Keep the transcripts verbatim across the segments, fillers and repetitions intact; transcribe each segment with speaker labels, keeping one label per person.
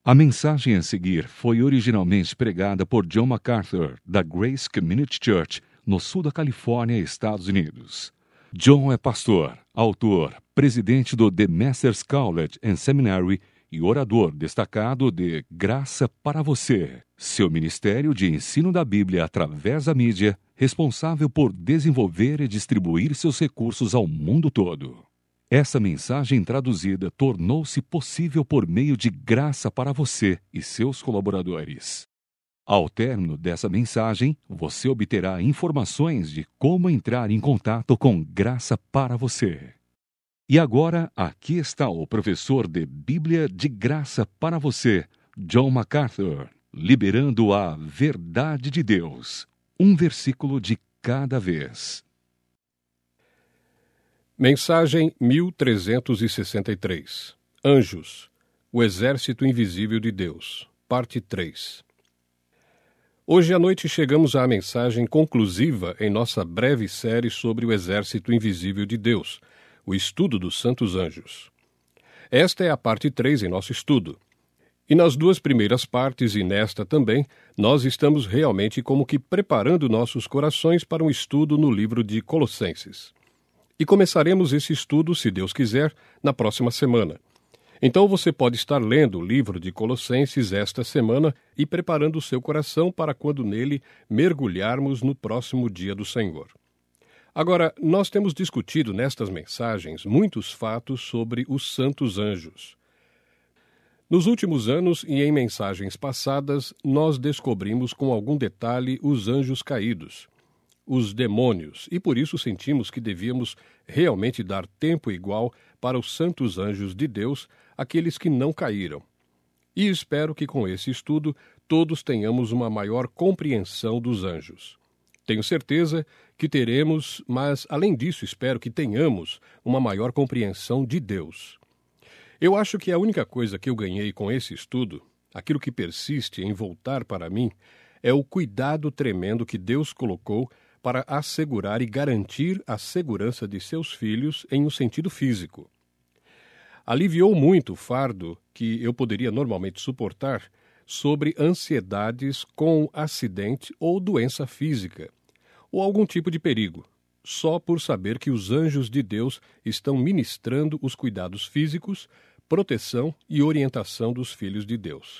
Speaker 1: A mensagem a seguir foi originalmente pregada por John MacArthur, da Grace Community Church, no sul da Califórnia, Estados Unidos. John é pastor, autor, presidente do The Masters College and Seminary e orador destacado de Graça para Você, seu ministério de ensino da Bíblia através da mídia, responsável por desenvolver e distribuir seus recursos ao mundo todo. Essa mensagem traduzida tornou-se possível por meio de Graça para Você e seus colaboradores. Ao término dessa mensagem, você obterá informações de como entrar em contato com Graça para Você. E agora, aqui está o professor de Bíblia de Graça para Você, John MacArthur, liberando a verdade de Deus, um versículo de cada vez.
Speaker 2: Mensagem mil trezentos e sessenta e três. Anjos, o exército invisível de Deus, parte três. Hoje à noite chegamos à mensagem conclusiva em nossa breve série sobre o exército invisível de Deus, o estudo dos santos anjos. Esta é a parte três em nosso estudo. E nas duas primeiras partes e nesta também, nós estamos realmente como que preparando nossos corações para um estudo no livro de Colossenses. E começaremos esse estudo, se Deus quiser, na próxima semana. Então você pode estar lendo o livro de Colossenses esta semana e preparando o seu coração para quando nele mergulharmos no próximo dia do Senhor. Agora, nós temos discutido nestas mensagens muitos fatos sobre os santos anjos. Nos últimos anos e em mensagens passadas, nós descobrimos com algum detalhe os anjos caídos, os demônios, e por isso sentimos que devíamos realmente dar tempo igual para os santos anjos de Deus, aqueles que não caíram. E espero que com esse estudo todos tenhamos uma maior compreensão dos anjos. Tenho certeza que teremos, mas além disso espero que tenhamos uma maior compreensão de Deus. Eu acho que a única coisa que eu ganhei com esse estudo, aquilo que persiste em voltar para mim, é o cuidado tremendo que Deus colocou para assegurar e garantir a segurança de seus filhos em um sentido físico. Aliviou muito o fardo que eu poderia normalmente suportar sobre ansiedades com acidente ou doença física, ou algum tipo de perigo, só por saber que os anjos de Deus estão ministrando os cuidados físicos, proteção e orientação dos filhos de Deus.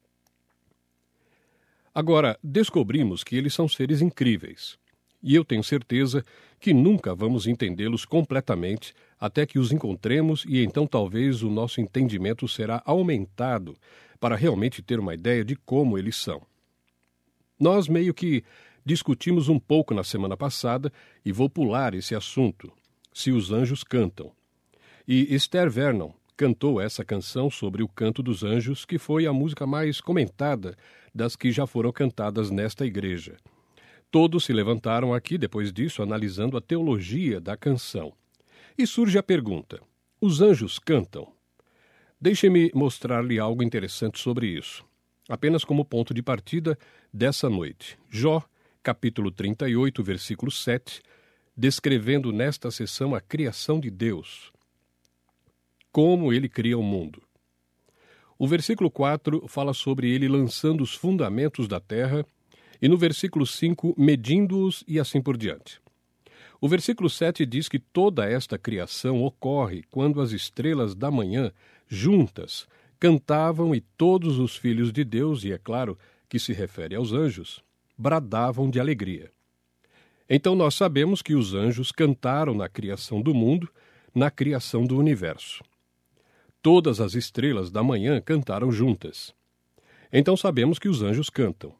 Speaker 2: Agora, descobrimos que eles são seres incríveis. E eu tenho certeza que nunca vamos entendê-los completamente até que os encontremos e então talvez o nosso entendimento será aumentado para realmente ter uma ideia de como eles são. Nós meio que discutimos um pouco na semana passada e vou pular esse assunto, se os anjos cantam. E Esther Vernon cantou essa canção sobre o canto dos anjos, que foi a música mais comentada das que já foram cantadas nesta igreja. Todos se levantaram aqui, depois disso, analisando a teologia da canção. E surge a pergunta: os anjos cantam? Deixe-me mostrar-lhe algo interessante sobre isso. Apenas como ponto de partida dessa noite. Jó, capítulo trinta e oito, versículo sete, descrevendo nesta sessão a criação de Deus. Como ele cria o mundo. O versículo quatro fala sobre ele lançando os fundamentos da terra, e no versículo cinco, medindo-os e assim por diante. O versículo sete diz que toda esta criação ocorre quando as estrelas da manhã, juntas, cantavam e todos os filhos de Deus, e é claro que se refere aos anjos, bradavam de alegria. Então nós sabemos que os anjos cantaram na criação do mundo, na criação do universo. Todas as estrelas da manhã cantaram juntas. Então sabemos que os anjos cantam.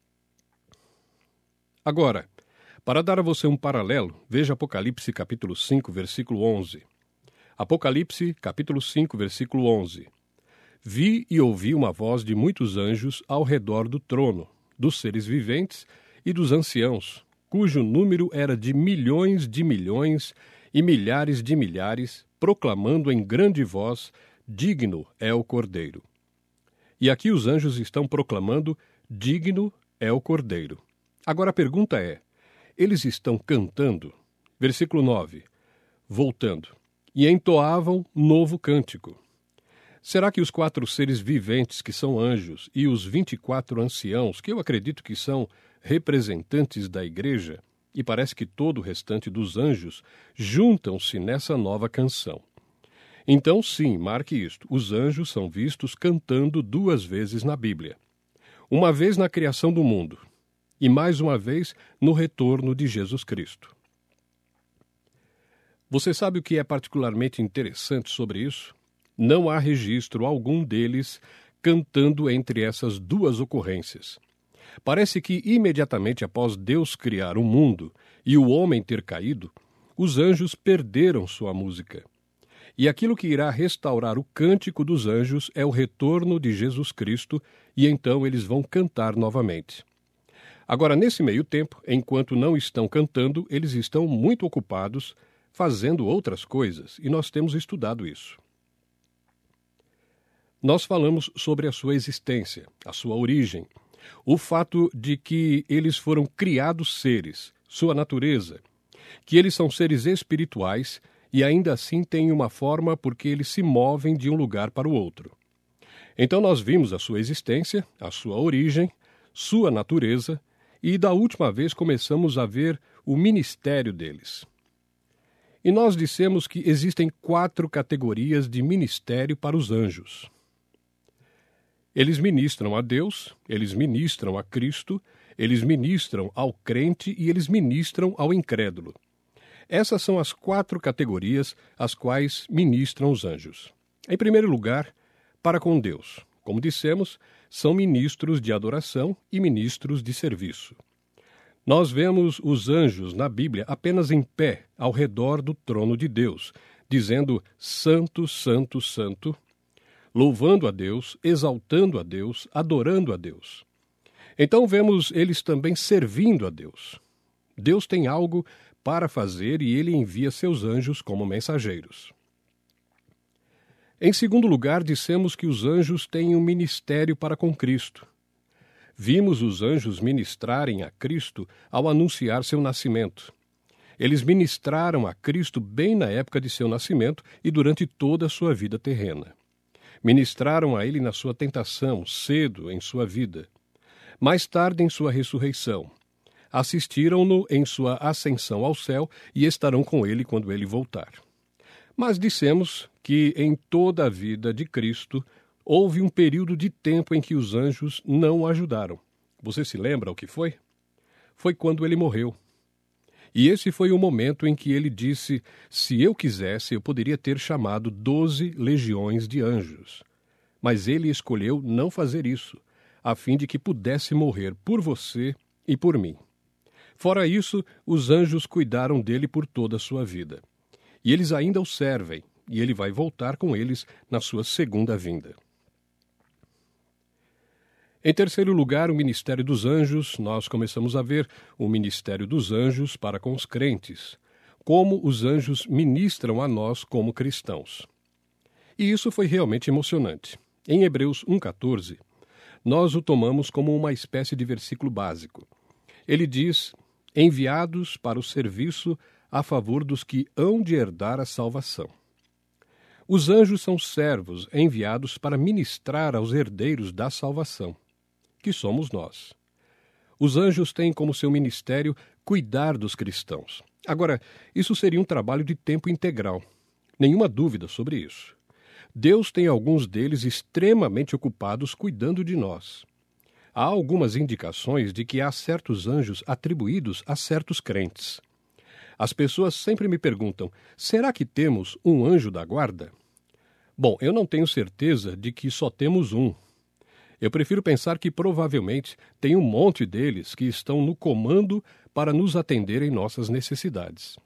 Speaker 2: Agora, para dar a você um paralelo, veja Apocalipse capítulo cinco, versículo onze. Apocalipse capítulo cinco, versículo onze. Vi e ouvi uma voz de muitos anjos ao redor do trono, dos seres viventes e dos anciãos, cujo número era de milhões de milhões e milhares de milhares, proclamando em grande voz: digno é o Cordeiro. E aqui os anjos estão proclamando: digno é o Cordeiro. Agora a pergunta é, eles estão cantando? Versículo nove, voltando, e entoavam novo cântico. Será que os quatro seres viventes, que são anjos, e os vinte e quatro anciãos, que eu acredito que são representantes da igreja, e parece que todo o restante dos anjos, juntam-se nessa nova canção? Então, sim, marque isto: os anjos são vistos cantando duas vezes na Bíblia. Uma vez na criação do mundo, e mais uma vez no retorno de Jesus Cristo. Você sabe o que é particularmente interessante sobre isso? Não há registro algum deles cantando entre essas duas ocorrências. Parece que imediatamente após Deus criar o mundo e o homem ter caído, os anjos perderam sua música. E aquilo que irá restaurar o cântico dos anjos é o retorno de Jesus Cristo, e então eles vão cantar novamente. Agora, nesse meio tempo, enquanto não estão cantando, eles estão muito ocupados fazendo outras coisas, e nós temos estudado isso. Nós falamos sobre a sua existência, a sua origem, o fato de que eles foram criados seres, sua natureza, que eles são seres espirituais e ainda assim têm uma forma porque eles se movem de um lugar para o outro. Então nós vimos a sua existência, a sua origem, sua natureza, e da última vez começamos a ver o ministério deles. E nós dissemos que existem quatro categorias de ministério para os anjos. Eles ministram a Deus, eles ministram a Cristo, eles ministram ao crente e eles ministram ao incrédulo. Essas são as quatro categorias às quais ministram os anjos. Em primeiro lugar, para com Deus. Como dissemos, são ministros de adoração e ministros de serviço. Nós vemos os anjos na Bíblia apenas em pé ao redor do trono de Deus, dizendo Santo, Santo, Santo, louvando a Deus, exaltando a Deus, adorando a Deus. Então vemos eles também servindo a Deus. Deus tem algo para fazer e ele envia seus anjos como mensageiros. Em segundo lugar, dissemos que os anjos têm um ministério para com Cristo. Vimos os anjos ministrarem a Cristo ao anunciar seu nascimento. Eles ministraram a Cristo bem na época de seu nascimento e durante toda a sua vida terrena. Ministraram a ele na sua tentação, cedo em sua vida. Mais tarde em sua ressurreição. Assistiram-no em sua ascensão ao céu e estarão com ele quando ele voltar. Mas dissemos que em toda a vida de Cristo houve um período de tempo em que os anjos não o ajudaram. Você se lembra o que foi? Foi quando ele morreu. E esse foi o momento em que ele disse: se eu quisesse, eu poderia ter chamado doze legiões de anjos. Mas ele escolheu não fazer isso, a fim de que pudesse morrer por você e por mim. Fora isso, os anjos cuidaram dele por toda a sua vida. E eles ainda o servem, e ele vai voltar com eles na sua segunda vinda. Em terceiro lugar, o ministério dos anjos, nós começamos a ver o ministério dos anjos para com os crentes, como os anjos ministram a nós como cristãos. E isso foi realmente emocionante. Em Hebreus um, quatorze, nós o tomamos como uma espécie de versículo básico. Ele diz: enviados para o serviço a favor dos que hão de herdar a salvação. Os anjos são servos enviados para ministrar aos herdeiros da salvação, que somos nós. Os anjos têm como seu ministério cuidar dos cristãos. Agora, isso seria um trabalho de tempo integral. Nenhuma dúvida sobre isso. Deus tem alguns deles extremamente ocupados cuidando de nós. Há algumas indicações de que há certos anjos atribuídos a certos crentes. As pessoas sempre me perguntam: será que temos um anjo da guarda? Bom, eu não tenho certeza de que só temos um. Eu prefiro pensar que provavelmente tem um monte deles que estão no comando para nos atender em nossas necessidades.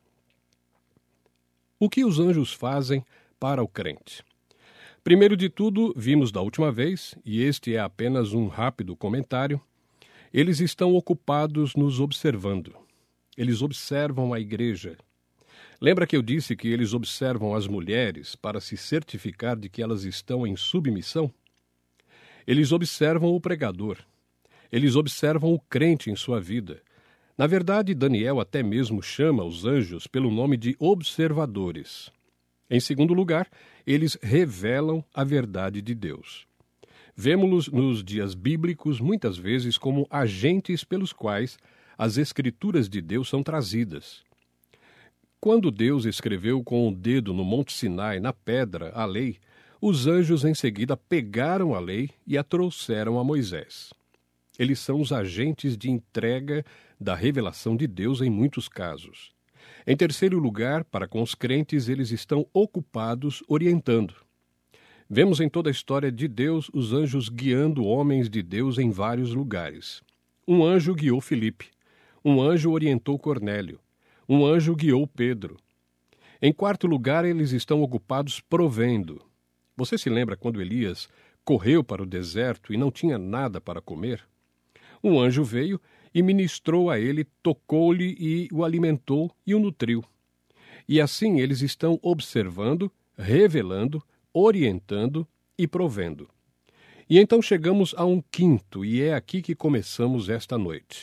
Speaker 2: O que os anjos fazem para o crente? Primeiro de tudo, vimos da última vez, e este é apenas um rápido comentário, eles estão ocupados nos observando. Eles observam a igreja. Lembra que eu disse que eles observam as mulheres para se certificar de que elas estão em submissão? Eles observam o pregador. Eles observam o crente em sua vida. Na verdade, Daniel até mesmo chama os anjos pelo nome de observadores. Em segundo lugar, eles revelam a verdade de Deus. Vemo-los nos dias bíblicos muitas vezes como agentes pelos quais as Escrituras de Deus são trazidas. Quando Deus escreveu com o dedo no Monte Sinai, na pedra, a lei, os anjos em seguida pegaram a lei e a trouxeram a Moisés. Eles são os agentes de entrega da revelação de Deus em muitos casos. Em terceiro lugar, para com os crentes, eles estão ocupados orientando. Vemos em toda a história de Deus os anjos guiando homens de Deus em vários lugares. Um anjo guiou Filipe. Um anjo orientou Cornélio. Um anjo guiou Pedro. Em quarto lugar, eles estão ocupados provendo. Você se lembra quando Elias correu para o deserto e não tinha nada para comer? Um anjo veio e ministrou a ele, tocou-lhe e o alimentou e o nutriu. E assim eles estão observando, revelando, orientando e provendo. E então chegamos a um quinto, e é aqui que começamos esta noite.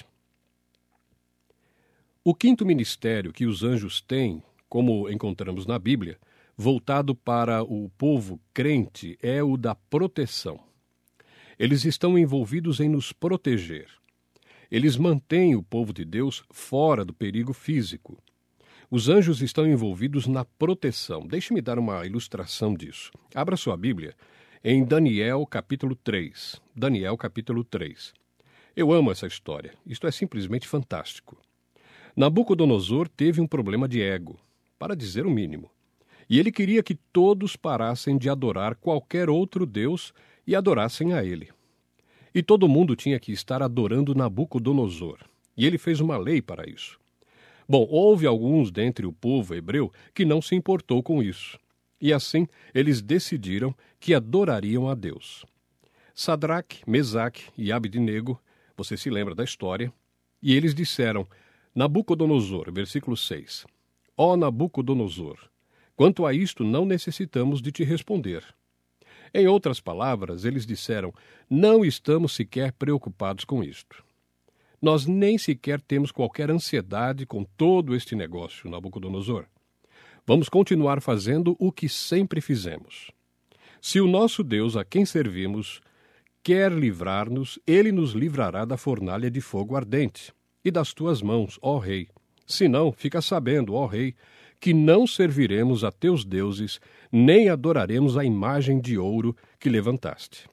Speaker 2: O quinto ministério que os anjos têm, como encontramos na Bíblia, voltado para o povo crente, é o da proteção. Eles estão envolvidos em nos proteger. Eles mantêm o povo de Deus fora do perigo físico. Os anjos estão envolvidos na proteção. Deixe-me dar uma ilustração disso. Abra sua Bíblia em Daniel capítulo três. Daniel capítulo três. Eu amo essa história. Isto é simplesmente fantástico. Nabucodonosor teve um problema de ego, para dizer o mínimo. E ele queria que todos parassem de adorar qualquer outro deus e adorassem a ele. E todo mundo tinha que estar adorando Nabucodonosor. E ele fez uma lei para isso. Bom, houve alguns dentre o povo hebreu que não se importou com isso. E assim, eles decidiram que adorariam a Deus. Sadraque, Mesaque e Abednego, você se lembra da história, e eles disseram, Nabucodonosor, versículo seis, Ó Nabucodonosor, quanto a isto não necessitamos de te responder. Em outras palavras, eles disseram, não estamos sequer preocupados com isto. Nós nem sequer temos qualquer ansiedade com todo este negócio, Nabucodonosor. Vamos continuar fazendo o que sempre fizemos. Se o nosso Deus a quem servimos quer livrar-nos, ele nos livrará da fornalha de fogo ardente e das tuas mãos, ó rei. Se não, fica sabendo, ó rei, que não serviremos a teus deuses, nem adoraremos a imagem de ouro que levantaste.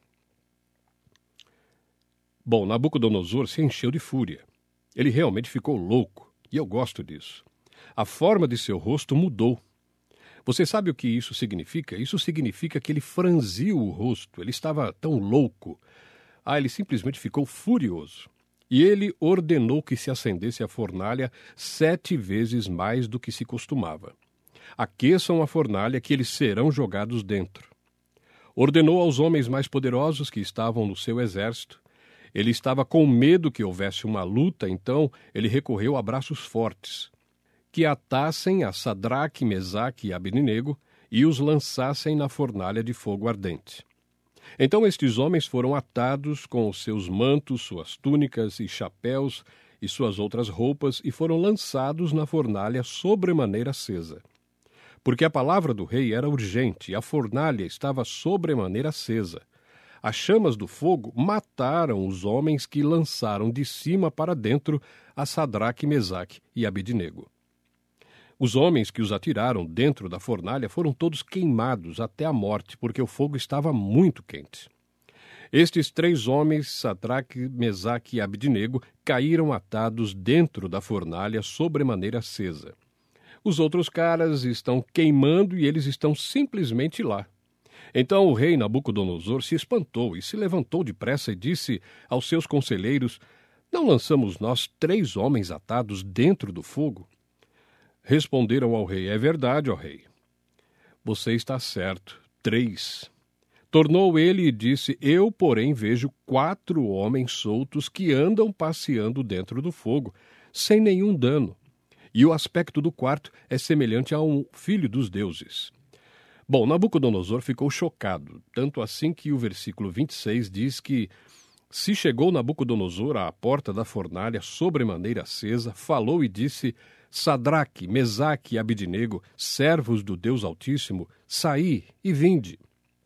Speaker 2: Bom, Nabucodonosor se encheu de fúria. Ele realmente ficou louco, e eu gosto disso. A forma de seu rosto mudou. Você sabe o que isso significa? Isso significa que ele franziu o rosto, ele estava tão louco. Ah, ele simplesmente ficou furioso. E ele ordenou que se acendesse a fornalha sete vezes mais do que se costumava. Aqueçam a fornalha que eles serão jogados dentro. Ordenou aos homens mais poderosos que estavam no seu exército. Ele estava com medo que houvesse uma luta, então ele recorreu a braços fortes, que atassem a Sadraque, Mesaque e Abednego e os lançassem na fornalha de fogo ardente. Então estes homens foram atados com os seus mantos, suas túnicas e chapéus e suas outras roupas e foram lançados na fornalha sobremaneira acesa. Porque a palavra do rei era urgente e a fornalha estava sobremaneira acesa. As chamas do fogo mataram os homens que lançaram de cima para dentro a Sadraque, Mesaque e Abednego. Os homens que os atiraram dentro da fornalha foram todos queimados até a morte, porque o fogo estava muito quente. Estes três homens, Sadraque, Mesaque e Abednego, caíram atados dentro da fornalha sobremaneira acesa. Os outros caras estão queimando e eles estão simplesmente lá. Então o rei Nabucodonosor se espantou e se levantou depressa e disse aos seus conselheiros, não lançamos nós três homens atados dentro do fogo? Responderam ao rei, é verdade, ó rei. Você está certo, três. Tornou ele e disse, eu, porém, vejo quatro homens soltos que andam passeando dentro do fogo, sem nenhum dano. E o aspecto do quarto é semelhante a um filho dos deuses. Bom, Nabucodonosor ficou chocado, tanto assim que o versículo vinte e seis diz que Se chegou Nabucodonosor à porta da fornalha, sobremaneira acesa, falou e disse: Sadraque, Mesaque e Abidnego, servos do Deus Altíssimo, saí e vinde.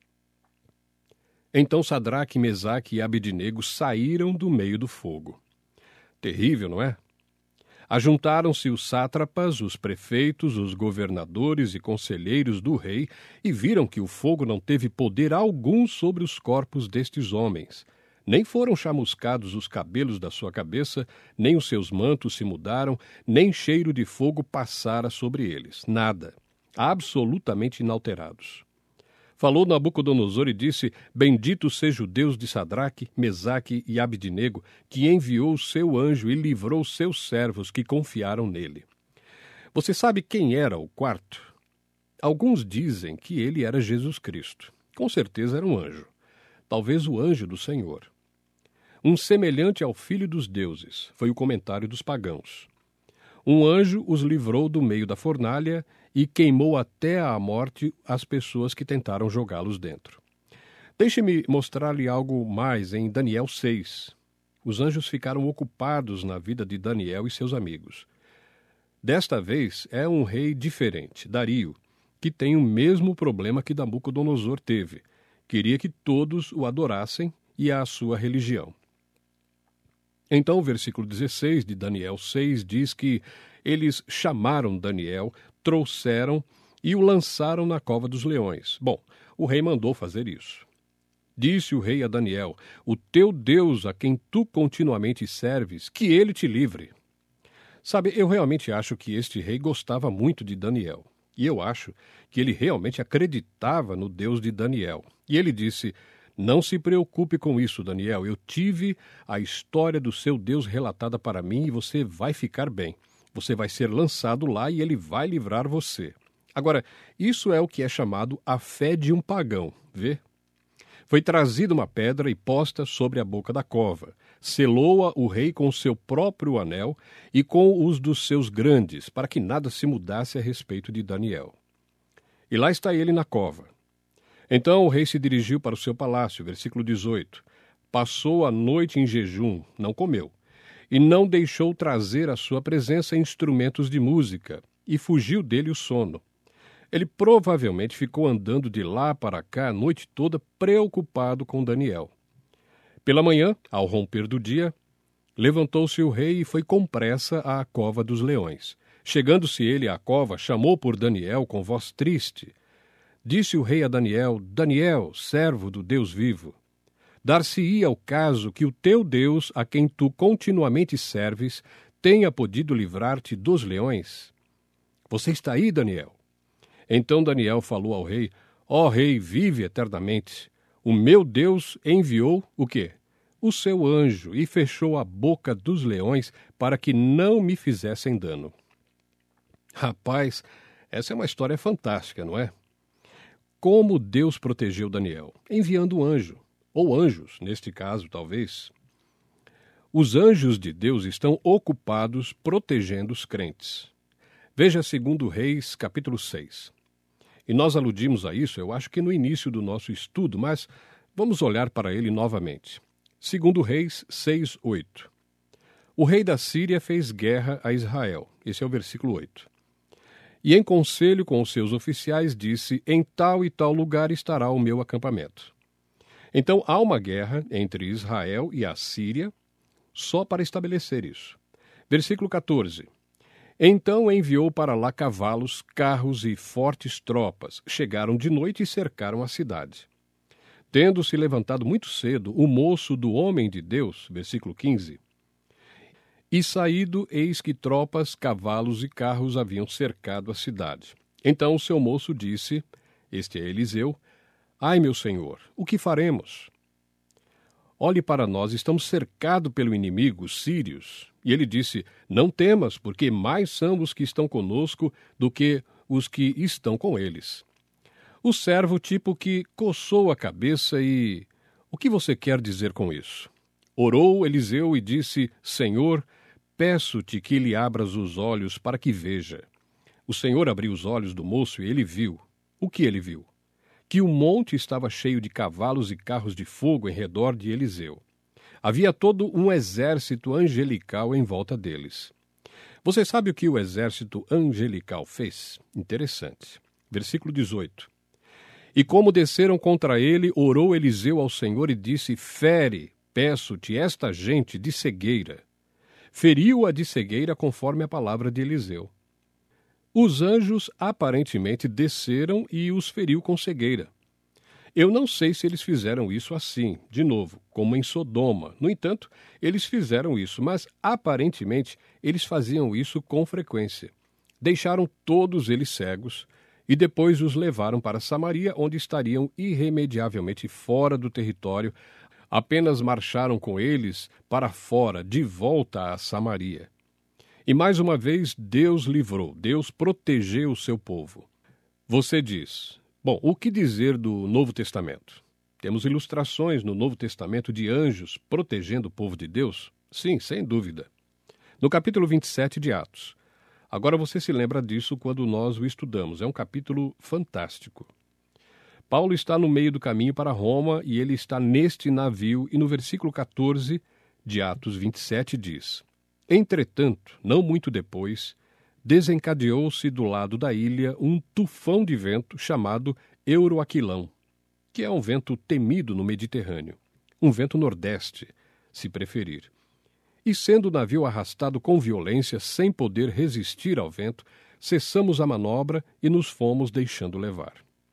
Speaker 2: Então Sadraque, Mesaque e Abidnego saíram do meio do fogo. Terrível, não é? Ajuntaram-se os sátrapas, os prefeitos, os governadores e conselheiros do rei e viram que o fogo não teve poder algum sobre os corpos destes homens. Nem foram chamuscados os cabelos da sua cabeça, nem os seus mantos se mudaram, nem cheiro de fogo passara sobre eles. Nada. Absolutamente inalterados. Falou Nabucodonosor e disse: Bendito seja o Deus de Sadraque, Mesaque e Abidnego, que enviou o seu anjo e livrou seus servos que confiaram nele. Você sabe quem era o quarto? Alguns dizem que ele era Jesus Cristo. Com certeza era um anjo. Talvez o anjo do Senhor. Um semelhante ao Filho dos Deuses, foi o comentário dos pagãos. Um anjo os livrou do meio da fornalha e queimou até à morte as pessoas que tentaram jogá-los dentro. Deixe-me mostrar-lhe algo mais em Daniel seis. Os anjos ficaram ocupados na vida de Daniel e seus amigos. Desta vez é um rei diferente, Dario, que tem o mesmo problema que Nabucodonosor teve. Queria que todos o adorassem e a sua religião. Então o versículo dezesseis de Daniel seis diz que eles chamaram Daniel, trouxeram e o lançaram na cova dos leões. Bom, o rei mandou fazer isso. Disse o rei a Daniel: O teu Deus, a quem tu continuamente serves, que ele te livre. Sabe, eu realmente acho que este rei gostava muito de Daniel. E eu acho que ele realmente acreditava no Deus de Daniel. E ele disse: Não se preocupe com isso, Daniel. Eu tive a história do seu Deus relatada para mim e você vai ficar bem. Você vai ser lançado lá e ele vai livrar você. Agora, isso é o que é chamado a fé de um pagão, vê? Foi trazida uma pedra e posta sobre a boca da cova. Selou-a o rei com o seu próprio anel e com os dos seus grandes, para que nada se mudasse a respeito de Daniel. E lá está ele na cova. Então o rei se dirigiu para o seu palácio, versículo dezoito. Passou a noite em jejum, não comeu, e não deixou trazer à sua presença instrumentos de música, e fugiu dele o sono. Ele provavelmente ficou andando de lá para cá a noite toda preocupado com Daniel. Pela manhã, ao romper do dia, levantou-se o rei e foi com pressa à cova dos leões. Chegando-se ele à cova, chamou por Daniel com voz triste. Disse o rei a Daniel: Daniel, servo do Deus vivo, dar-se-ia o caso que o teu Deus, a quem tu continuamente serves, tenha podido livrar-te dos leões? Você está aí, Daniel? Então Daniel falou ao rei: Ó oh, rei, vive eternamente. O meu Deus enviou o quê? O seu anjo e fechou a boca dos leões para que não me fizessem dano. Rapaz, essa é uma história fantástica, não é? Como Deus protegeu Daniel? Enviando um anjo, ou anjos, neste caso, talvez. Os anjos de Deus estão ocupados protegendo os crentes. Veja segundo Reis, capítulo seis. E nós aludimos a isso, eu acho que no início do nosso estudo, mas vamos olhar para ele novamente. segundo Reis seis, oito. O rei da Síria fez guerra a Israel. Esse é o versículo oito. E em conselho com os seus oficiais disse: Em tal e tal lugar estará o meu acampamento. Então há uma guerra entre Israel e a Síria, só para estabelecer isso. Versículo quatorze. Então enviou para lá cavalos, carros e fortes tropas. Chegaram de noite e cercaram a cidade. Tendo se levantado muito cedo, o moço do homem de Deus, versículo quinze, e saído, eis que tropas, cavalos e carros haviam cercado a cidade. Então o seu moço disse, este é Eliseu: Ai, meu senhor, o que faremos? Olhe para nós, estamos cercados pelo inimigo, os sírios. E ele disse: Não temas, porque mais são os que estão conosco do que os que estão com eles. O servo tipo que coçou a cabeça e... O que você quer dizer com isso? Orou Eliseu e disse: Senhor, peço-te que lhe abras os olhos para que veja. O Senhor abriu os olhos do moço e ele viu. O que ele viu? Que o monte estava cheio de cavalos e carros de fogo em redor de Eliseu. Havia todo um exército angelical em volta deles. Você sabe o que o exército angelical fez? Interessante. Versículo dezoito. E como desceram contra ele, orou Eliseu ao Senhor e disse: Fere, peço-te, esta gente de cegueira. Feriu-a de cegueira conforme a palavra de Eliseu. Os anjos aparentemente desceram e os feriu com cegueira. Eu não sei se eles fizeram isso assim, de novo, como em Sodoma. No entanto, eles fizeram isso, mas aparentemente eles faziam isso com frequência. Deixaram todos eles cegos e depois os levaram para Samaria, onde estariam irremediavelmente fora do território. Apenas marcharam com eles para fora, de volta a Samaria. E mais uma vez, Deus livrou, Deus protegeu o seu povo. Você diz, bom, o que dizer do Novo Testamento? Temos ilustrações no Novo Testamento de anjos protegendo o povo de Deus? Sim, sem dúvida. No capítulo vinte e sete de Atos. Agora você se lembra disso quando nós o estudamos. É um capítulo fantástico. Paulo está no meio do caminho para Roma e ele está neste navio e no versículo catorze de Atos vinte e sete diz: Entretanto, não muito depois, desencadeou-se do lado da ilha um tufão de vento chamado Euroaquilão, que é um vento temido no Mediterrâneo, um vento nordeste, se preferir. E sendo o navio arrastado com violência, sem poder resistir ao vento, cessamos a manobra e nos fomos deixando levar.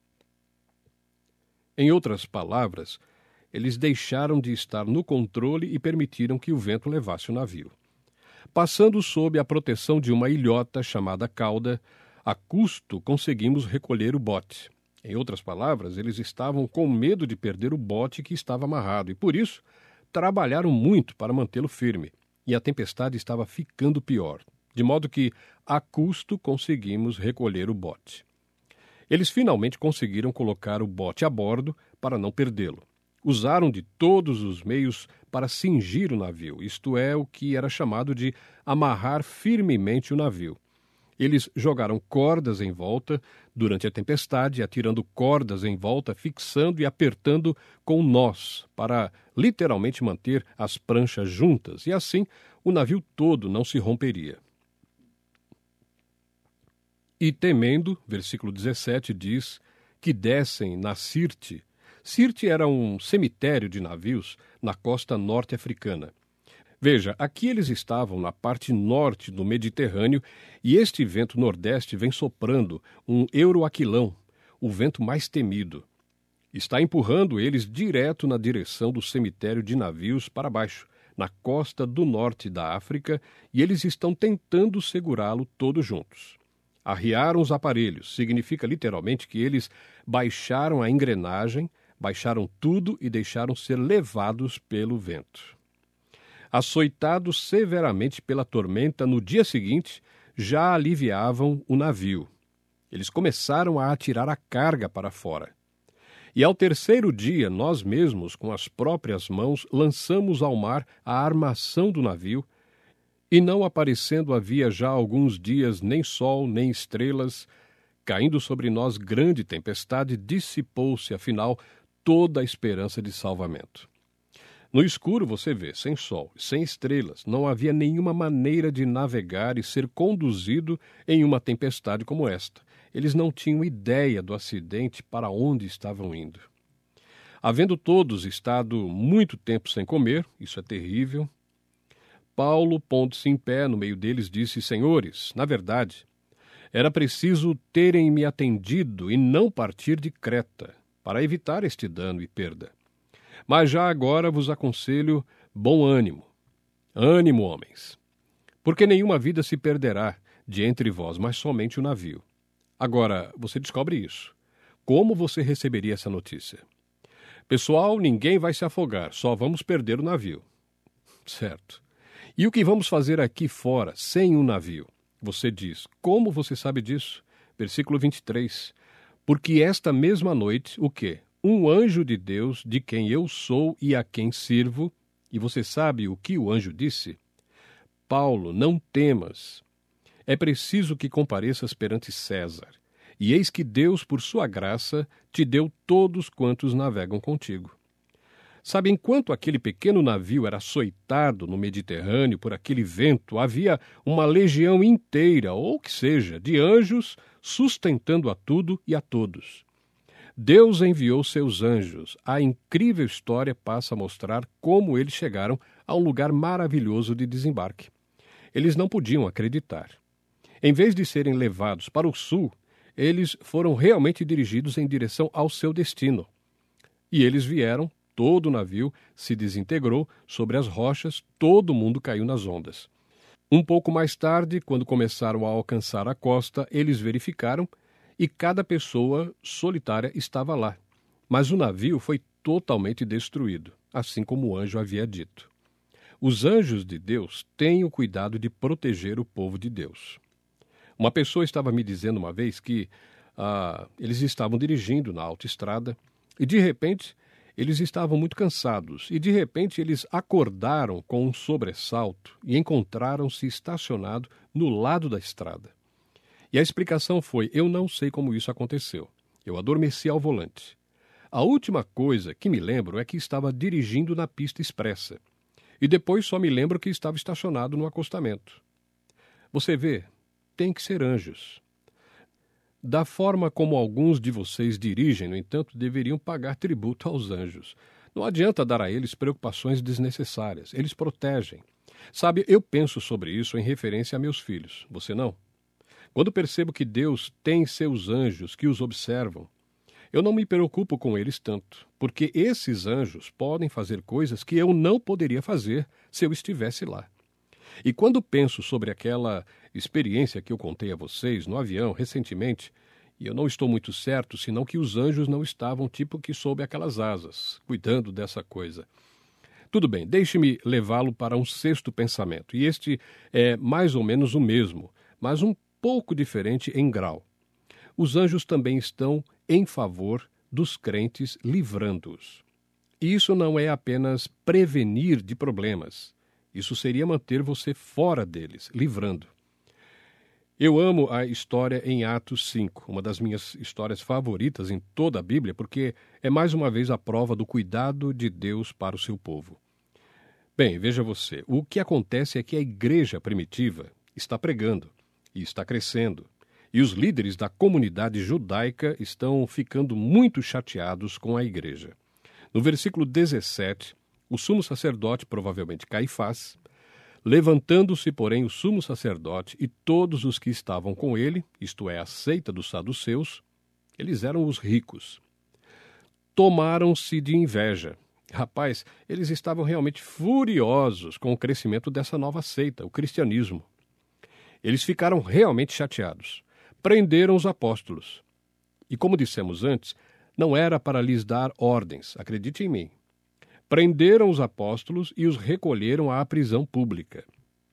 Speaker 2: Em outras palavras, eles deixaram de estar no controle e permitiram que o vento levasse o navio. Passando sob a proteção de uma ilhota chamada cauda, a custo conseguimos recolher o bote. Em outras palavras, eles estavam com medo de perder o bote que estava amarrado e, por isso, trabalharam muito para mantê-lo firme. E a tempestade estava ficando pior, de modo que, a custo, conseguimos recolher o bote. Eles finalmente conseguiram colocar o bote a bordo para não perdê-lo. Usaram de todos os meios para cingir o navio, isto é, o que era chamado de amarrar firmemente o navio. Eles jogaram cordas em volta durante a tempestade, atirando cordas em volta, fixando e apertando com nós, para literalmente manter as pranchas juntas, e assim o navio todo não se romperia. E temendo, versículo dezessete diz, que descem na Sirte. Sirte era um cemitério de navios na costa norte-africana. Veja, aqui eles estavam na parte norte do Mediterrâneo e este vento nordeste vem soprando, um euroaquilão, o vento mais temido. Está empurrando eles direto na direção do cemitério de navios para baixo, na costa do norte da África, e eles estão tentando segurá-lo todos juntos. Arriaram os aparelhos, significa literalmente que eles baixaram a engrenagem, baixaram tudo e deixaram ser levados pelo vento. Açoitados severamente pela tormenta, no dia seguinte, já aliviavam o navio. Eles começaram a atirar a carga para fora. E ao terceiro dia, nós mesmos, com as próprias mãos, lançamos ao mar a armação do navio, e não aparecendo havia já alguns dias nem sol nem estrelas, caindo sobre nós grande tempestade, dissipou-se, afinal, toda a esperança de salvamento. No escuro, você vê, sem sol, sem estrelas, não havia nenhuma maneira de navegar e ser conduzido em uma tempestade como esta. Eles não tinham ideia do acidente para onde estavam indo. Havendo todos estado muito tempo sem comer, isso é terrível, Paulo, pondo-se em pé no meio deles, disse: Senhores, na verdade, era preciso terem me atendido e não partir de Creta, para evitar este dano e perda. Mas já agora vos aconselho bom ânimo. Ânimo, homens. Porque nenhuma vida se perderá de entre vós, mas somente o navio. Agora, você descobre isso. Como você receberia essa notícia? Pessoal, ninguém vai se afogar, só vamos perder o navio. Certo. E o que vamos fazer aqui fora, sem um navio? Você diz, como você sabe disso? Versículo vinte e três. Porque esta mesma noite, o quê? Um anjo de Deus, de quem eu sou e a quem sirvo, e você sabe o que o anjo disse? Paulo, não temas. É preciso que compareças perante César, e eis que Deus, por sua graça, te deu todos quantos navegam contigo. Sabe, enquanto aquele pequeno navio era açoitado no Mediterrâneo por aquele vento, havia uma legião inteira, ou que seja, de anjos sustentando a tudo e a todos. Deus enviou seus anjos. A incrível história passa a mostrar como eles chegaram a um lugar maravilhoso de desembarque. Eles não podiam acreditar. Em vez de serem levados para o sul, eles foram realmente dirigidos em direção ao seu destino. E eles vieram. Todo o navio se desintegrou sobre as rochas, todo mundo caiu nas ondas. Um pouco mais tarde, quando começaram a alcançar a costa, eles verificaram e cada pessoa solitária estava lá. Mas o navio foi totalmente destruído, assim como o anjo havia dito. Os anjos de Deus têm o cuidado de proteger o povo de Deus. Uma pessoa estava me dizendo uma vez que ah, eles estavam dirigindo na autoestrada e, de repente, eles estavam muito cansados e, de repente, eles acordaram com um sobressalto e encontraram-se estacionados no lado da estrada. E a explicação foi: eu não sei como isso aconteceu. Eu adormeci ao volante. A última coisa que me lembro é que estava dirigindo na pista expressa. E depois só me lembro que estava estacionado no acostamento. Você vê, tem que ser anjos. Da forma como alguns de vocês dirigem, no entanto, deveriam pagar tributo aos anjos. Não adianta dar a eles preocupações desnecessárias. Eles protegem. Sabe, eu penso sobre isso em referência a meus filhos. Você não? Quando percebo que Deus tem seus anjos que os observam, eu não me preocupo com eles tanto, porque esses anjos podem fazer coisas que eu não poderia fazer se eu estivesse lá. E quando penso sobre aquela experiência que eu contei a vocês no avião recentemente, e eu não estou muito certo, senão que os anjos não estavam tipo que sob aquelas asas, cuidando dessa coisa. Tudo bem, deixe-me levá-lo para um sexto pensamento, e este é mais ou menos o mesmo, mas um pouco diferente em grau. Os anjos também estão em favor dos crentes, livrando-os. E isso não é apenas prevenir de problemas. Isso seria manter você fora deles, livrando. Eu amo a história em Atos cinco, uma das minhas histórias favoritas em toda a Bíblia, porque é mais uma vez a prova do cuidado de Deus para o seu povo. Bem, veja você, o que acontece é que a igreja primitiva está pregando e está crescendo, e os líderes da comunidade judaica estão ficando muito chateados com a igreja. No versículo dezessete, o sumo sacerdote, provavelmente Caifás, levantando-se, porém, o sumo sacerdote e todos os que estavam com ele, isto é, a seita dos saduceus, eles eram os ricos, tomaram-se de inveja. Rapaz, eles estavam realmente furiosos com o crescimento dessa nova seita, o cristianismo. Eles ficaram realmente chateados. Prenderam os apóstolos. E como dissemos antes, não era para lhes dar ordens, acredite em mim. Prenderam os apóstolos e os recolheram à prisão pública.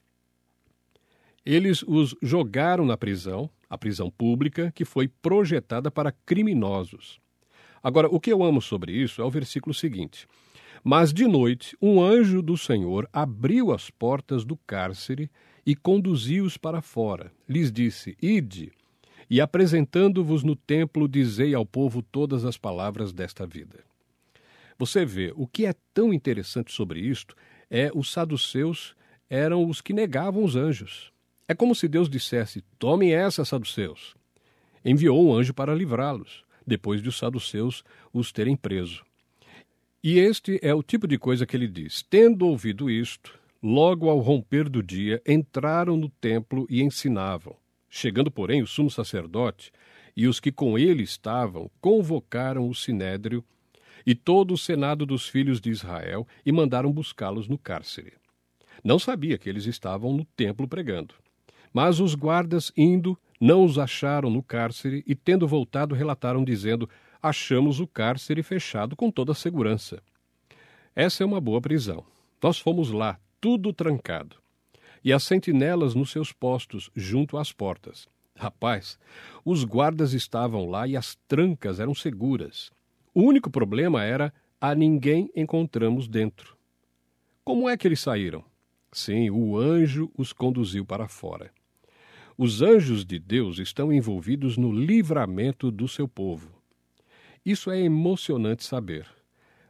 Speaker 2: Eles os jogaram na prisão, a prisão pública, que foi projetada para criminosos. Agora, o que eu amo sobre isso é o versículo seguinte. Mas de noite, um anjo do Senhor abriu as portas do cárcere e conduziu-os para fora. Lhes disse: Ide, e apresentando-vos no templo, dizei ao povo todas as palavras desta vida. Você vê, o que é tão interessante sobre isto é os saduceus eram os que negavam os anjos. É como se Deus dissesse: tomem essa, saduceus. Enviou um anjo para livrá-los, depois de os saduceus os terem preso. E este é o tipo de coisa que ele diz. Tendo ouvido isto, logo ao romper do dia, entraram no templo e ensinavam. Chegando, porém, o sumo sacerdote e os que com ele estavam, convocaram o sinédrio e todo o senado dos filhos de Israel e mandaram buscá-los no cárcere. Não sabia que eles estavam no templo pregando. Mas os guardas, indo, não os acharam no cárcere e, tendo voltado, relataram, dizendo: achamos o cárcere fechado com toda a segurança. Essa é uma boa prisão. Nós fomos lá, tudo trancado. E as sentinelas nos seus postos, junto às portas. Rapaz, os guardas estavam lá e as trancas eram seguras. O único problema era: a ninguém encontramos dentro. Como é que eles saíram? Sim, o anjo os conduziu para fora. Os anjos de Deus estão envolvidos no livramento do seu povo. Isso é emocionante saber.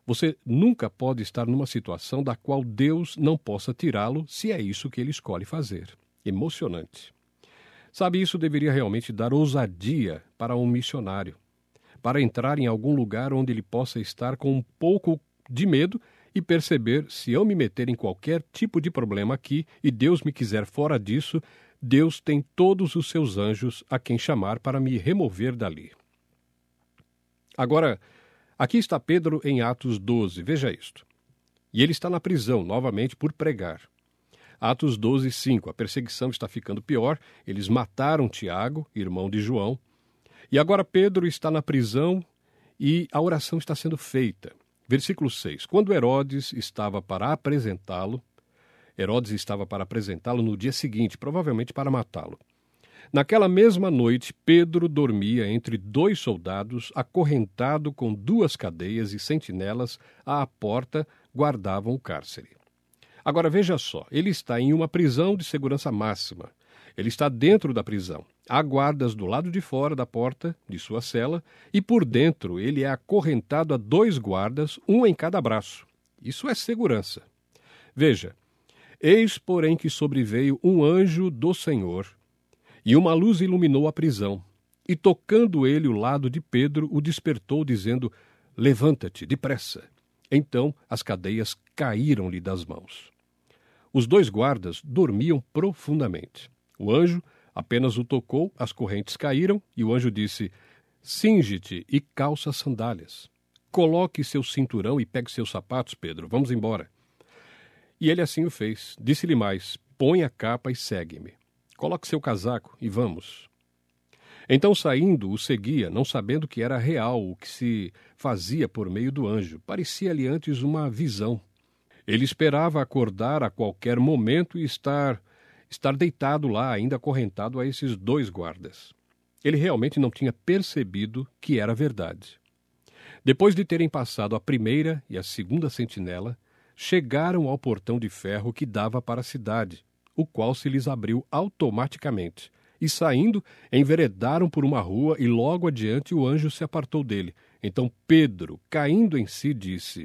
Speaker 2: Você nunca pode estar numa situação da qual Deus não possa tirá-lo se é isso que ele escolhe fazer. Emocionante. Sabe, isso deveria realmente dar ousadia para um missionário, para entrar em algum lugar onde ele possa estar com um pouco de medo e perceber, se eu me meter em qualquer tipo de problema aqui e Deus me quiser fora disso, Deus tem todos os seus anjos a quem chamar para me remover dali. Agora, aqui está Pedro em Atos doze, veja isto. E ele está na prisão, novamente, por pregar. Atos doze, cinco, a perseguição está ficando pior, eles mataram Tiago, irmão de João, e agora Pedro está na prisão e a oração está sendo feita. Versículo seis, quando Herodes estava para apresentá-lo, Herodes estava para apresentá-lo no dia seguinte, provavelmente para matá-lo. Naquela mesma noite, Pedro dormia entre dois soldados, acorrentado com duas cadeias e sentinelas à porta guardavam o cárcere. Agora veja só, ele está em uma prisão de segurança máxima. Ele está dentro da prisão. Há guardas do lado de fora da porta de sua cela e por dentro ele é acorrentado a dois guardas, um em cada braço. Isso é segurança. Veja, eis, porém, que sobreveio um anjo do Senhor e uma luz iluminou a prisão. E tocando ele o lado de Pedro, o despertou, dizendo, levanta-te, depressa. Então as cadeias caíram-lhe das mãos. Os dois guardas dormiam profundamente. O anjo apenas o tocou, as correntes caíram, e o anjo disse, cinge-te e calça as sandálias. Coloque seu cinturão e pegue seus sapatos, Pedro, vamos embora. E ele assim o fez. Disse-lhe mais, põe a capa e segue-me. Coloque seu casaco e vamos. Então, saindo, o seguia, não sabendo que era real o que se fazia por meio do anjo. Parecia-lhe antes uma visão. Ele esperava acordar a qualquer momento e estar, estar deitado lá, ainda acorrentado a esses dois guardas. Ele realmente não tinha percebido que era verdade. Depois de terem passado a primeira e a segunda sentinela, chegaram ao portão de ferro que dava para a cidade, o qual se lhes abriu automaticamente. E saindo, enveredaram por uma rua e logo adiante o anjo se apartou dele. Então Pedro, caindo em si, disse...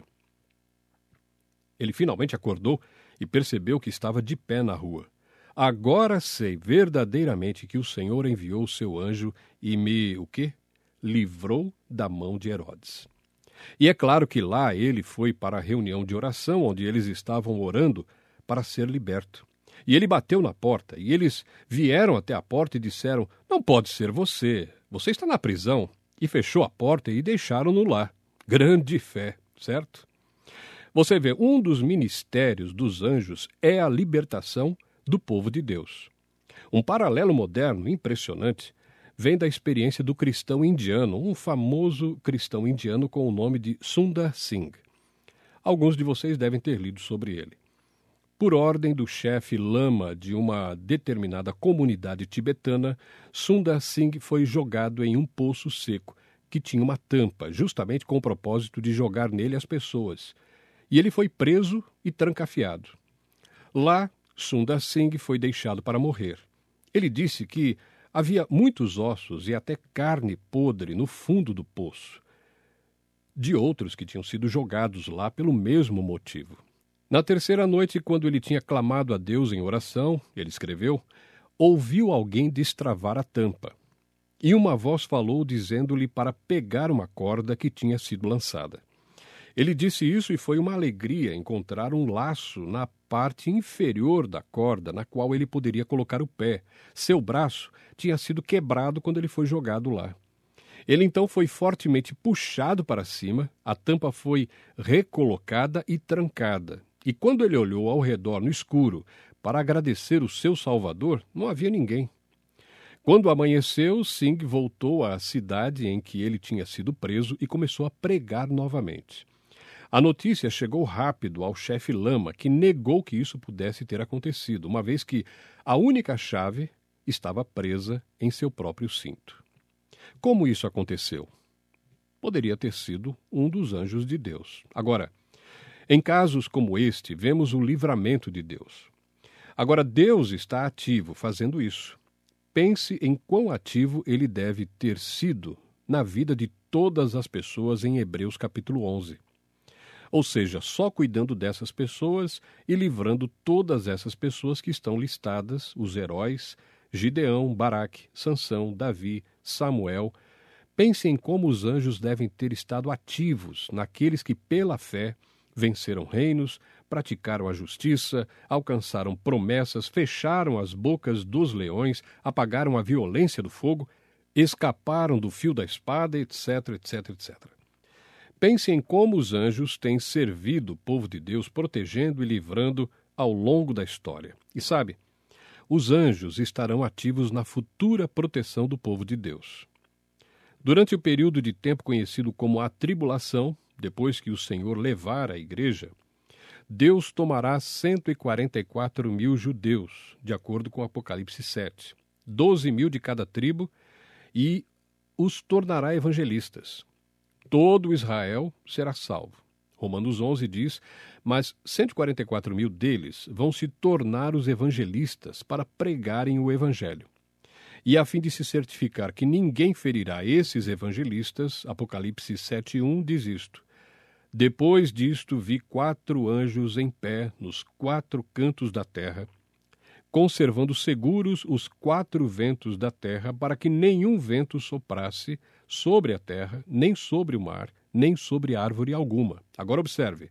Speaker 2: Ele finalmente acordou e percebeu que estava de pé na rua. Agora sei verdadeiramente que o Senhor enviou o seu anjo e me, o quê? Livrou da mão de Herodes. E é claro que lá ele foi para a reunião de oração, onde eles estavam orando para ser liberto. E ele bateu na porta, e eles vieram até a porta e disseram, não pode ser você, você está na prisão. E fechou a porta e deixaram-no lá. Grande fé, certo? Você vê, um dos ministérios dos anjos é a libertação do povo de Deus. Um paralelo moderno impressionante vem da experiência do cristão indiano, um famoso cristão indiano com o nome de Sundar Singh. Alguns de vocês devem ter lido sobre ele. Por ordem do chefe lama de uma determinada comunidade tibetana, Sundar Singh foi jogado em um poço seco, que tinha uma tampa, justamente com o propósito de jogar nele as pessoas. E ele foi preso e trancafiado. Lá, Sundar Singh foi deixado para morrer. Ele disse que havia muitos ossos e até carne podre no fundo do poço, de outros que tinham sido jogados lá pelo mesmo motivo. Na terceira noite, quando ele tinha clamado a Deus em oração, ele escreveu, ouviu alguém destravar a tampa. E uma voz falou dizendo-lhe para pegar uma corda que tinha sido lançada. Ele disse isso e foi uma alegria encontrar um laço na parte inferior da corda na qual ele poderia colocar o pé. Seu braço tinha sido quebrado quando ele foi jogado lá. Ele então foi fortemente puxado para cima, a tampa foi recolocada e trancada. E quando ele olhou ao redor no escuro para agradecer o seu Salvador, não havia ninguém. Quando amanheceu, Singh voltou à cidade em que ele tinha sido preso e começou a pregar novamente. A notícia chegou rápido ao chefe lama, que negou que isso pudesse ter acontecido, uma vez que a única chave estava presa em seu próprio cinto. Como isso aconteceu? Poderia ter sido um dos anjos de Deus. Agora, em casos como este, vemos o livramento de Deus. Agora, Deus está ativo fazendo isso. Pense em quão ativo ele deve ter sido na vida de todas as pessoas em Hebreus capítulo onze. Ou seja, só cuidando dessas pessoas e livrando todas essas pessoas que estão listadas, os heróis, Gideão, Baraque, Sansão, Davi, Samuel. Pense em como os anjos devem ter estado ativos naqueles que, pela fé, venceram reinos, praticaram a justiça, alcançaram promessas, fecharam as bocas dos leões, apagaram a violência do fogo, escaparam do fio da espada, etc, etc, etcétera. Pense em como os anjos têm servido o povo de Deus, protegendo e livrando ao longo da história. E sabe, os anjos estarão ativos na futura proteção do povo de Deus. Durante o período de tempo conhecido como a tribulação, depois que o Senhor levar a igreja, Deus tomará cento e quarenta e quatro mil judeus, de acordo com Apocalipse sete, doze mil de cada tribo, e os tornará evangelistas. Todo Israel será salvo. Romanos onze diz, mas cento e quarenta e quatro mil deles vão se tornar os evangelistas para pregarem o evangelho. E a fim de se certificar que ninguém ferirá esses evangelistas, Apocalipse sete, um diz isto. Depois disto vi quatro anjos em pé nos quatro cantos da terra, conservando seguros os quatro ventos da terra, para que nenhum vento soprasse sobre a terra, nem sobre o mar, nem sobre árvore alguma. Agora observe.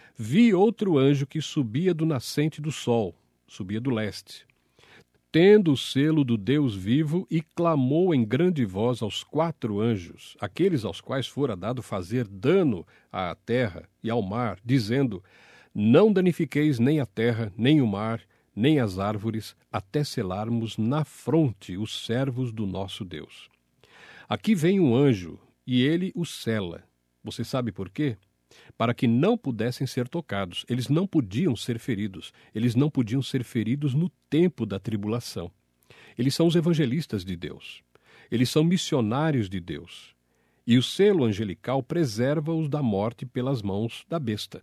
Speaker 2: Vi outro anjo que subia do nascente do sol, subia do leste, tendo o selo do Deus vivo, e clamou em grande voz aos quatro anjos, aqueles aos quais fora dado fazer dano à terra e ao mar, dizendo, não danifiqueis nem a terra, nem o mar, nem as árvores, até selarmos na fronte os servos do nosso Deus. Aqui vem um anjo, e ele os sela. Você sabe por quê? Para que não pudessem ser tocados. Eles não podiam ser feridos. Eles não podiam ser feridos no tempo da tribulação. Eles são os evangelistas de Deus. Eles são missionários de Deus. E o selo angelical preserva-os da morte pelas mãos da besta.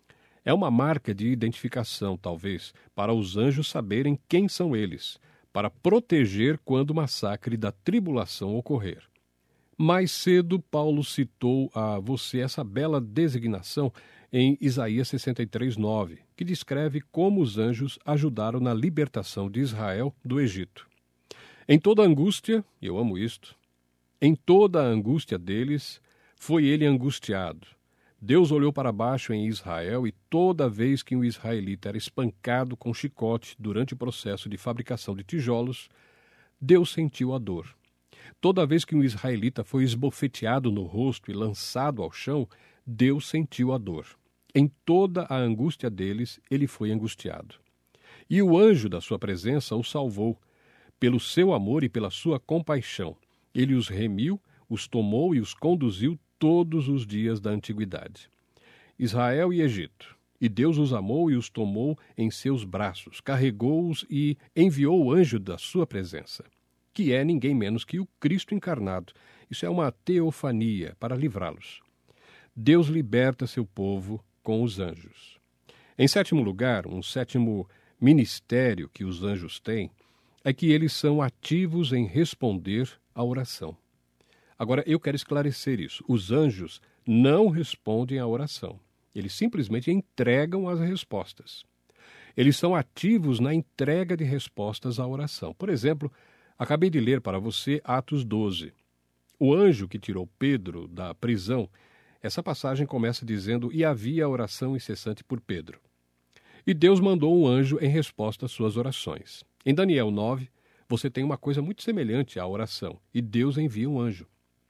Speaker 2: É uma marca de identificação, talvez, para os anjos saberem quem são eles, para proteger quando o massacre da tribulação ocorrer. Mais cedo, Paulo citou a você essa bela designação em Isaías sessenta e três, nove, que descreve como os anjos ajudaram na libertação de Israel do Egito. Em toda a angústia, e eu amo isto, em toda a angústia deles, foi ele angustiado. Deus olhou para baixo em Israel, e toda vez que um israelita era espancado com chicote durante o processo de fabricação de tijolos, Deus sentiu a dor. Toda vez que um israelita foi esbofeteado no rosto e lançado ao chão, Deus sentiu a dor. Em toda a angústia deles, ele foi angustiado. E o anjo da sua presença o salvou, pelo seu amor e pela sua compaixão. Ele os remiu, os tomou e os conduziu todos os dias da antiguidade. Israel e Egito. E Deus os amou e os tomou em seus braços, carregou-os e enviou o anjo da sua presença, que é ninguém menos que o Cristo encarnado. Isso é uma teofania para livrá-los. Deus liberta seu povo com os anjos. Em sétimo lugar, um sétimo ministério que os anjos têm é que eles são ativos em responder à oração. Agora, eu quero esclarecer isso. Os anjos não respondem à oração. Eles simplesmente entregam as respostas. Eles são ativos na entrega de respostas à oração. Por exemplo, acabei de ler para você Atos doze. O anjo que tirou Pedro da prisão, essa passagem começa dizendo, e havia oração incessante por Pedro. E Deus mandou um anjo em resposta às suas orações. Em Daniel nove, você tem uma coisa muito semelhante à oração, e Deus envia um anjo.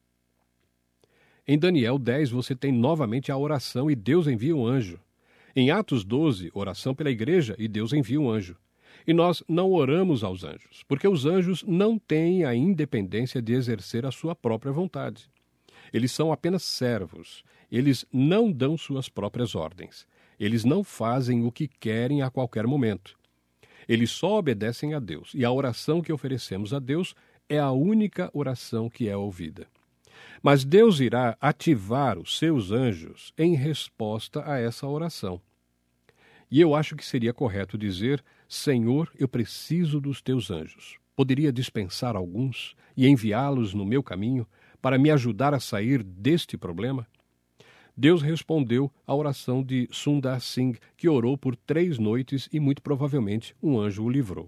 Speaker 2: Em Daniel dez, você tem novamente a oração, e Deus envia um anjo. Em Atos doze, oração pela igreja, e Deus envia um anjo. E nós não oramos aos anjos, porque os anjos não têm a independência de exercer a sua própria vontade. Eles são apenas servos. Eles não dão suas próprias ordens. Eles não fazem o que querem a qualquer momento. Eles só obedecem a Deus, e a oração que oferecemos a Deus é a única oração que é ouvida. Mas Deus irá ativar os seus anjos em resposta a essa oração. E eu acho que seria correto dizer, Senhor, eu preciso dos teus anjos. Poderia dispensar alguns e enviá-los no meu caminho para me ajudar a sair deste problema? Deus respondeu à oração de Sundar Singh, que orou por três noites e muito provavelmente um anjo o livrou.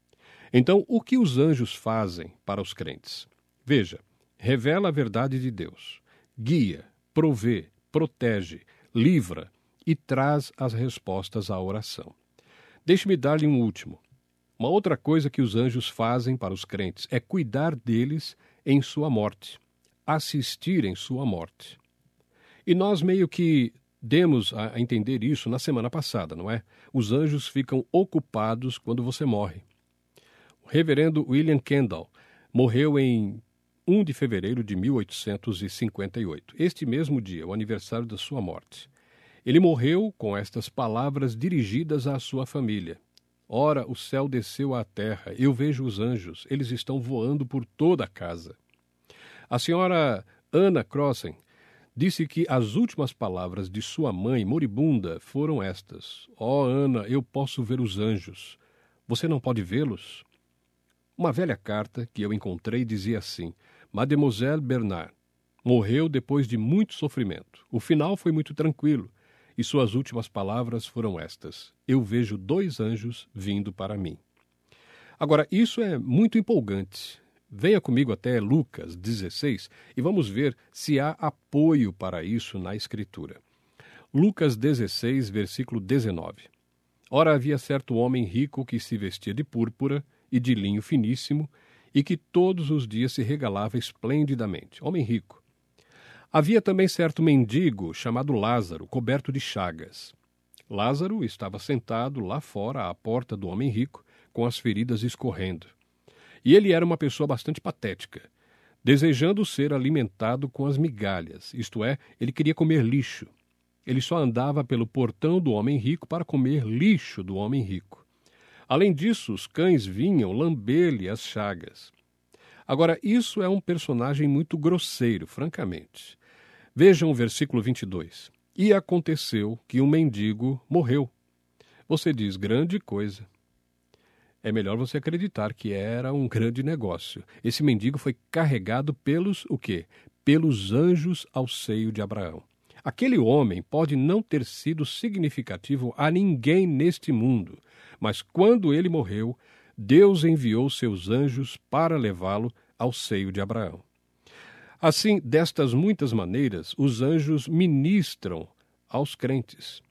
Speaker 2: Então, o que os anjos fazem para os crentes? Veja, revela a verdade de Deus, guia, provê, protege, livra e traz as respostas à oração. Deixe-me dar-lhe um último. Uma outra coisa que os anjos fazem para os crentes é cuidar deles em sua morte, assistir em sua morte. E nós meio que demos a entender isso na semana passada, não é? Os anjos ficam ocupados quando você morre. O reverendo William Kendall morreu em primeiro de fevereiro de mil oitocentos e cinquenta e oito. Este mesmo dia, o aniversário da sua morte. Ele morreu com estas palavras dirigidas à sua família. Ora, o céu desceu à terra, eu vejo os anjos, eles estão voando por toda a casa. A senhora Anna Crossen disse que as últimas palavras de sua mãe moribunda foram estas: ó, Ana, eu posso ver os anjos. Você não pode vê-los? Uma velha carta que eu encontrei dizia assim: Mademoiselle Bernard morreu depois de muito sofrimento. O final foi muito tranquilo, e suas últimas palavras foram estas: eu vejo dois anjos vindo para mim. Agora, isso é muito empolgante. Venha comigo até Lucas dezesseis e vamos ver se há apoio para isso na Escritura. Lucas dezesseis, versículo dezenove. Ora, havia certo homem rico que se vestia de púrpura e de linho finíssimo e que todos os dias se regalava esplendidamente. Homem rico. Havia também certo mendigo chamado Lázaro, coberto de chagas. Lázaro estava sentado lá fora à porta do homem rico, com as feridas escorrendo. E ele era uma pessoa bastante patética, desejando ser alimentado com as migalhas, isto é, ele queria comer lixo. Ele só andava pelo portão do homem rico para comer lixo do homem rico. Além disso, os cães vinham lamber-lhe as chagas. Agora, isso é um personagem muito grosseiro, francamente. Vejam o versículo vinte e dois. E aconteceu que um mendigo morreu. Você diz, grande coisa. É melhor você acreditar que era um grande negócio. Esse mendigo foi carregado pelos, o quê? Pelos anjos ao seio de Abraão. Aquele homem pode não ter sido significativo a ninguém neste mundo, mas quando ele morreu, Deus enviou seus anjos para levá-lo ao seio de Abraão. Assim, destas muitas maneiras, os anjos ministram aos crentes.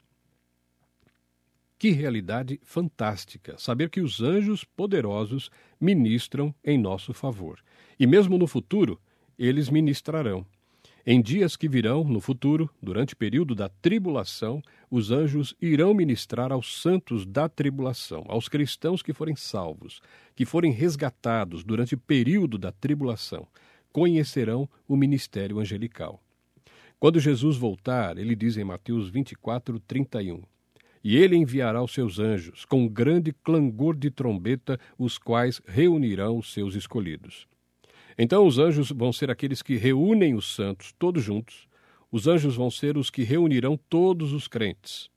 Speaker 2: Que realidade fantástica, saber que os anjos poderosos ministram em nosso favor. E mesmo no futuro, eles ministrarão. Em dias que virão, no futuro, durante o período da tribulação, os anjos irão ministrar aos santos da tribulação, aos cristãos que forem salvos, que forem resgatados durante o período da tribulação, conhecerão o ministério angelical. Quando Jesus voltar, ele diz em Mateus vinte e quatro, trinta e um, e ele enviará os seus anjos, com grande clangor de trombeta, os quais reunirão os seus escolhidos. Então os anjos vão ser aqueles que reúnem os santos todos juntos. Os anjos vão ser os que reunirão todos os crentes.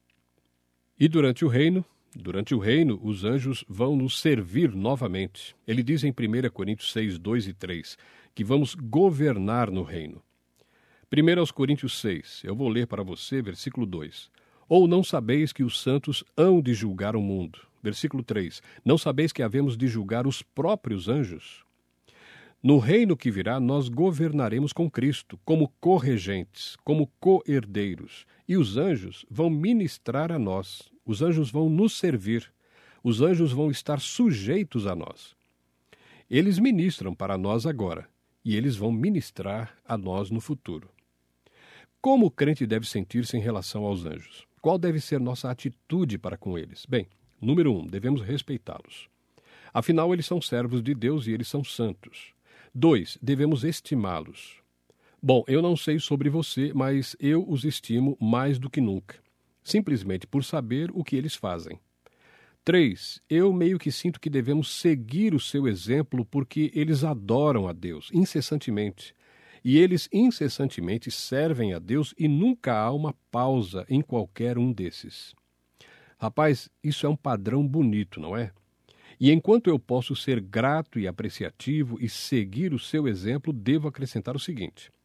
Speaker 2: E durante o reino, durante o reino, os anjos vão nos servir novamente. Ele diz em primeira Coríntios seis, dois e três, que vamos governar no reino. primeira aos Coríntios seis, eu vou ler para você, versículo dois. Ou não sabeis que os santos hão de julgar o mundo? Versículo três. Não sabeis que havemos de julgar os próprios anjos? No reino que virá, nós governaremos com Cristo, como corregentes, como co-herdeiros. E os anjos vão ministrar a nós. Os anjos vão nos servir. Os anjos vão estar sujeitos a nós. Eles ministram para nós agora, e eles vão ministrar a nós no futuro. Como o crente deve sentir-se em relação aos anjos? Qual deve ser nossa atitude para com eles? Bem, número um, devemos respeitá-los. Afinal, eles são servos de Deus e eles são santos. Dois, devemos estimá-los. Bom, eu não sei sobre você, mas eu os estimo mais do que nunca, simplesmente por saber o que eles fazem. Três, eu meio que sinto que devemos seguir o seu exemplo porque eles adoram a Deus incessantemente. E eles incessantemente servem a Deus e nunca há uma pausa em qualquer um desses. Rapaz, isso é um padrão bonito, não é? E enquanto eu posso ser grato e apreciativo e seguir o seu exemplo, devo acrescentar o seguinte.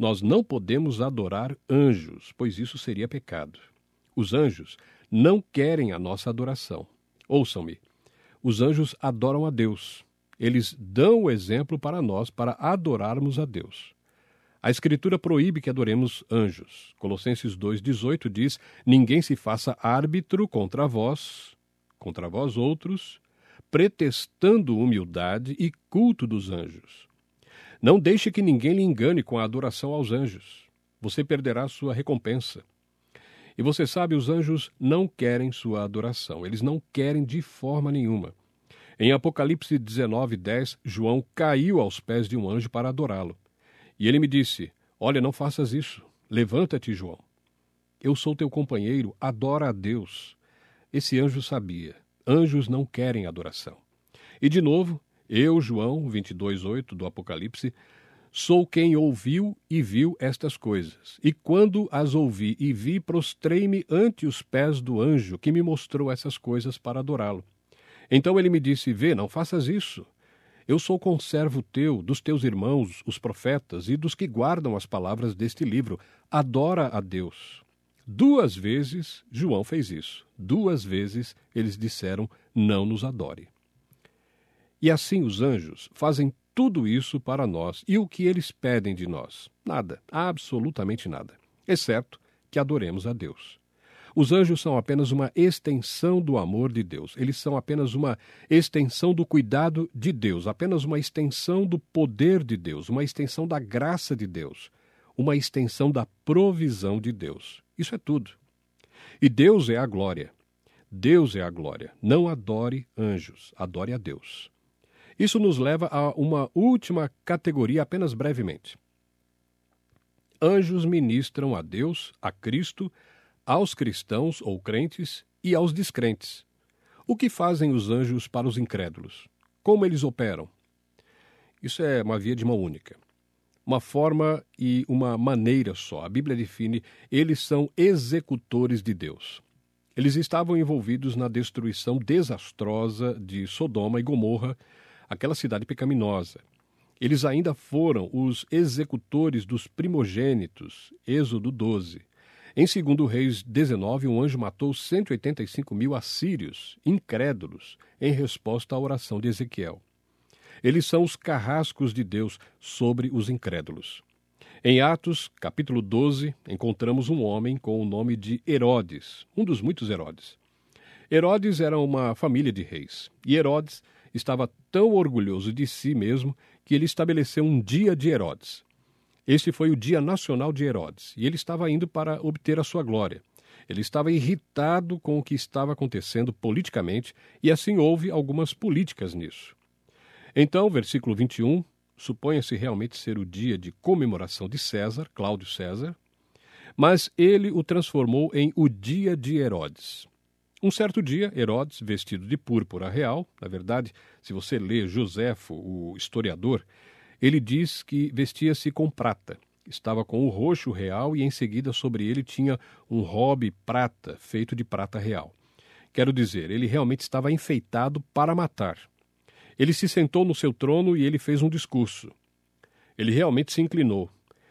Speaker 2: nós não podemos adorar anjos, pois isso seria pecado. Os anjos não querem a nossa adoração. Ouçam-me. Os anjos adoram a Deus. Eles dão o exemplo para nós para adorarmos a Deus. A Escritura proíbe que adoremos anjos. Colossenses dois, dezoito diz: ninguém se faça árbitro contra vós, contra vós outros, pretextando humildade e culto dos anjos. Não deixe que ninguém lhe engane com a adoração aos anjos. Você perderá sua recompensa. E você sabe, os anjos não querem sua adoração. Eles não querem de forma nenhuma. Em Apocalipse dezenove, dez, João caiu aos pés de um anjo para adorá-lo. E ele me disse: olha, não faças isso. Levanta-te, João. Eu sou teu companheiro, adora a Deus. Esse anjo sabia. Anjos não querem adoração. E de novo, eu, João, vinte e dois, oito do Apocalipse, sou quem ouviu e viu estas coisas. E quando as ouvi e vi, prostrei-me ante os pés do anjo que me mostrou essas coisas para adorá-lo. Então ele me disse: vê, não faças isso. Eu sou conservo teu, dos teus irmãos, os profetas, e dos que guardam as palavras deste livro. Adora a Deus. Duas vezes João fez isso. Duas vezes eles disseram: não nos adore. E assim os anjos fazem tudo isso para nós. E o que eles pedem de nós? Nada, absolutamente nada, exceto que adoremos a Deus. Os anjos são apenas uma extensão do amor de Deus. Eles são apenas uma extensão do cuidado de Deus, apenas uma extensão do poder de Deus, uma extensão da graça de Deus, uma extensão da provisão de Deus. Isso é tudo. E Deus é a glória. Deus é a glória. Não adore anjos, adore a Deus. Isso nos leva a uma última categoria, apenas brevemente. Anjos ministram a Deus, a Cristo, aos cristãos ou crentes e aos descrentes. O que fazem os anjos para os incrédulos? Como eles operam? Isso é uma via de mão única. Uma forma e uma maneira só. A Bíblia define: eles são executores de Deus. Eles estavam envolvidos na destruição desastrosa de Sodoma e Gomorra, aquela cidade pecaminosa. Eles ainda foram os executores dos primogênitos, Êxodo doze. Em segundo Reis dezenove, um anjo matou cento e oitenta e cinco mil assírios, incrédulos, em resposta à oração de Ezequiel. Eles são os carrascos de Deus sobre os incrédulos. Em Atos, capítulo doze, encontramos um homem com o nome de Herodes, um dos muitos Herodes. Herodes era uma família de reis, e Herodes estava tão orgulhoso de si mesmo que ele estabeleceu um dia de Herodes. Este foi o dia nacional de Herodes, e ele estava indo para obter a sua glória. Ele estava irritado com o que estava acontecendo politicamente, e assim houve algumas políticas nisso. Então, versículo vinte e um, suponha-se realmente ser o dia de comemoração de César, Cláudio César, mas ele o transformou em o dia de Herodes. Um certo dia, Herodes, vestido de púrpura real, na verdade, se você lê Joséfo, o historiador, ele diz que vestia-se com prata. Estava com o roxo real e em seguida sobre ele tinha um robe prata, feito de prata real. Quero dizer, ele realmente estava enfeitado para matar. Ele se sentou no seu trono e ele fez um discurso. Ele realmente se inclinou.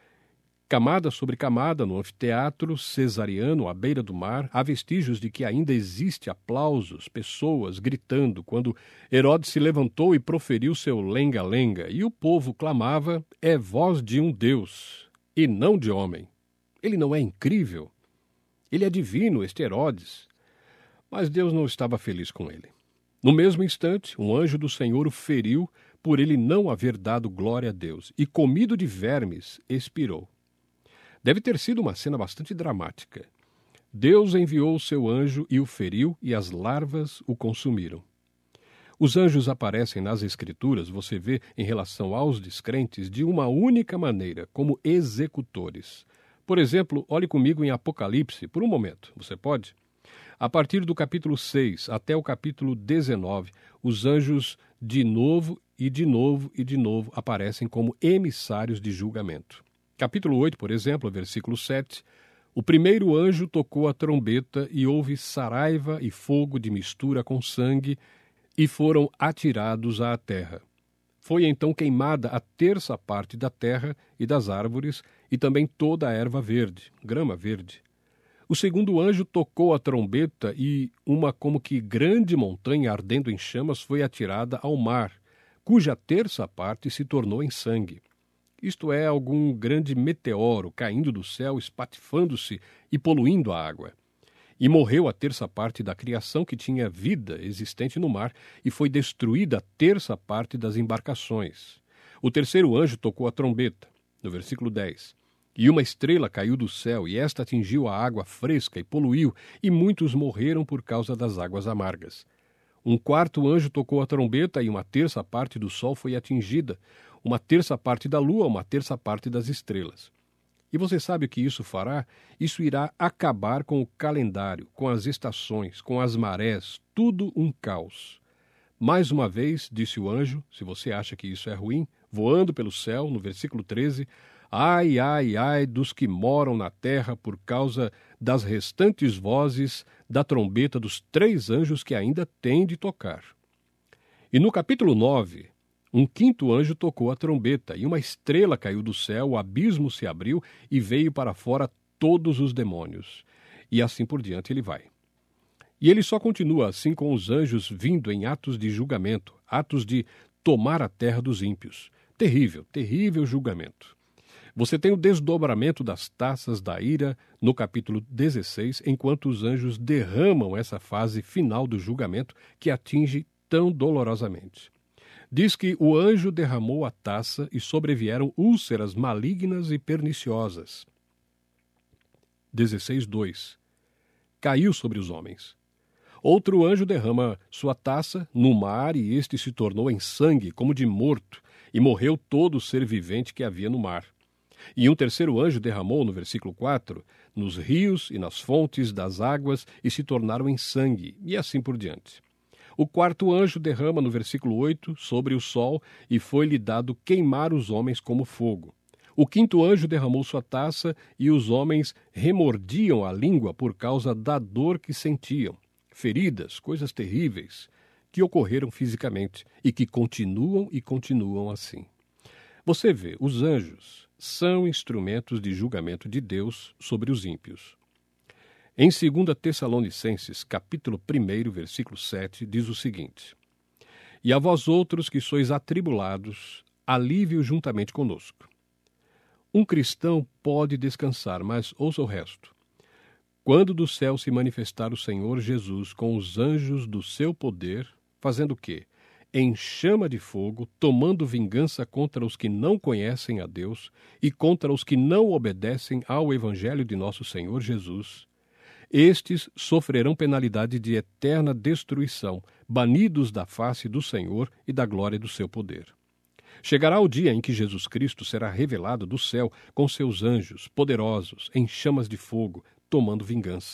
Speaker 2: Camada sobre camada no anfiteatro cesariano à beira do mar, há vestígios de que ainda existe aplausos, pessoas gritando, quando Herodes se levantou e proferiu seu lenga-lenga, e o povo clamava: é voz de um Deus, e não de homem. Ele não é incrível? Ele é divino, este Herodes. Mas Deus não estava feliz com ele. No mesmo instante, um anjo do Senhor o feriu por ele não haver dado glória a Deus, e comido de vermes, expirou. Deve ter sido uma cena bastante dramática. Deus enviou o seu anjo e o feriu, e as larvas o consumiram. Os anjos aparecem nas Escrituras, você vê, em relação aos descrentes, de uma única maneira, como executores. Por exemplo, olhe comigo em Apocalipse, por um momento, você pode? A partir do capítulo seis até o capítulo dezenove, os anjos de novo e de novo e de novo aparecem como emissários de julgamento. Capítulo oito, por exemplo, versículo sete, o primeiro anjo tocou a trombeta e houve saraiva e fogo de mistura com sangue e foram atirados à terra. Foi então queimada a terça parte da terra e das árvores, e também toda a erva verde, grama verde. O segundo anjo tocou a trombeta e uma como que grande montanha ardendo em chamas foi atirada ao mar, cuja terça parte se tornou em sangue. Isto é, algum grande meteoro caindo do céu, espatifando-se e poluindo a água. E morreu a terça parte da criação que tinha vida existente no mar, e foi destruída a terça parte das embarcações. O terceiro anjo tocou a trombeta, no versículo dez. E uma estrela caiu do céu, e esta atingiu a água fresca e poluiu, e muitos morreram por causa das águas amargas. Um quarto anjo tocou a trombeta, e uma terça parte do sol foi atingida, uma terça parte da lua, uma terça parte das estrelas. E você sabe o que isso fará? Isso irá acabar com o calendário, com as estações, com as marés, tudo um caos. Mais uma vez, disse o anjo, se você acha que isso é ruim, voando pelo céu, no versículo treze, ai, ai, ai dos que moram na terra por causa das restantes vozes da trombeta dos três anjos que ainda têm de tocar. E no capítulo nove, um quinto anjo tocou a trombeta, e uma estrela caiu do céu, o abismo se abriu e veio para fora todos os demônios. E assim por diante ele vai. E ele só continua assim com os anjos vindo em atos de julgamento, atos de tomar a terra dos ímpios. Terrível, terrível julgamento. Você tem o desdobramento das taças da ira no capítulo dezesseis, enquanto os anjos derramam essa fase final do julgamento que atinge tão dolorosamente. Diz que o anjo derramou a taça e sobrevieram úlceras malignas e perniciosas. dezesseis, dois. Caiu sobre os homens. Outro anjo derrama sua taça no mar, e este se tornou em sangue, como de morto, e morreu todo o ser vivente que havia no mar. E um terceiro anjo derramou, no versículo quatro, nos rios e nas fontes das águas, e se tornaram em sangue, e assim por diante. O quarto anjo derrama, no versículo oito, sobre o sol, e foi-lhe dado queimar os homens como fogo. O quinto anjo derramou sua taça, e os homens remordiam a língua por causa da dor que sentiam. Feridas, coisas terríveis, que ocorreram fisicamente e que continuam e continuam assim. Você vê, os anjos são instrumentos de julgamento de Deus sobre os ímpios. Em segunda Tessalonicenses, capítulo um, versículo sete, diz o seguinte: E a vós outros que sois atribulados, alívio juntamente conosco. Um cristão pode descansar, mas ouça o resto. Quando do céu se manifestar o Senhor Jesus com os anjos do seu poder, fazendo o quê? Em chama de fogo, tomando vingança contra os que não conhecem a Deus e contra os que não obedecem ao Evangelho de nosso Senhor Jesus, estes sofrerão penalidade de eterna destruição, banidos da face do Senhor e da glória do seu poder. Chegará o dia em que Jesus Cristo será revelado do céu com seus anjos poderosos, em chamas de fogo, tomando vingança.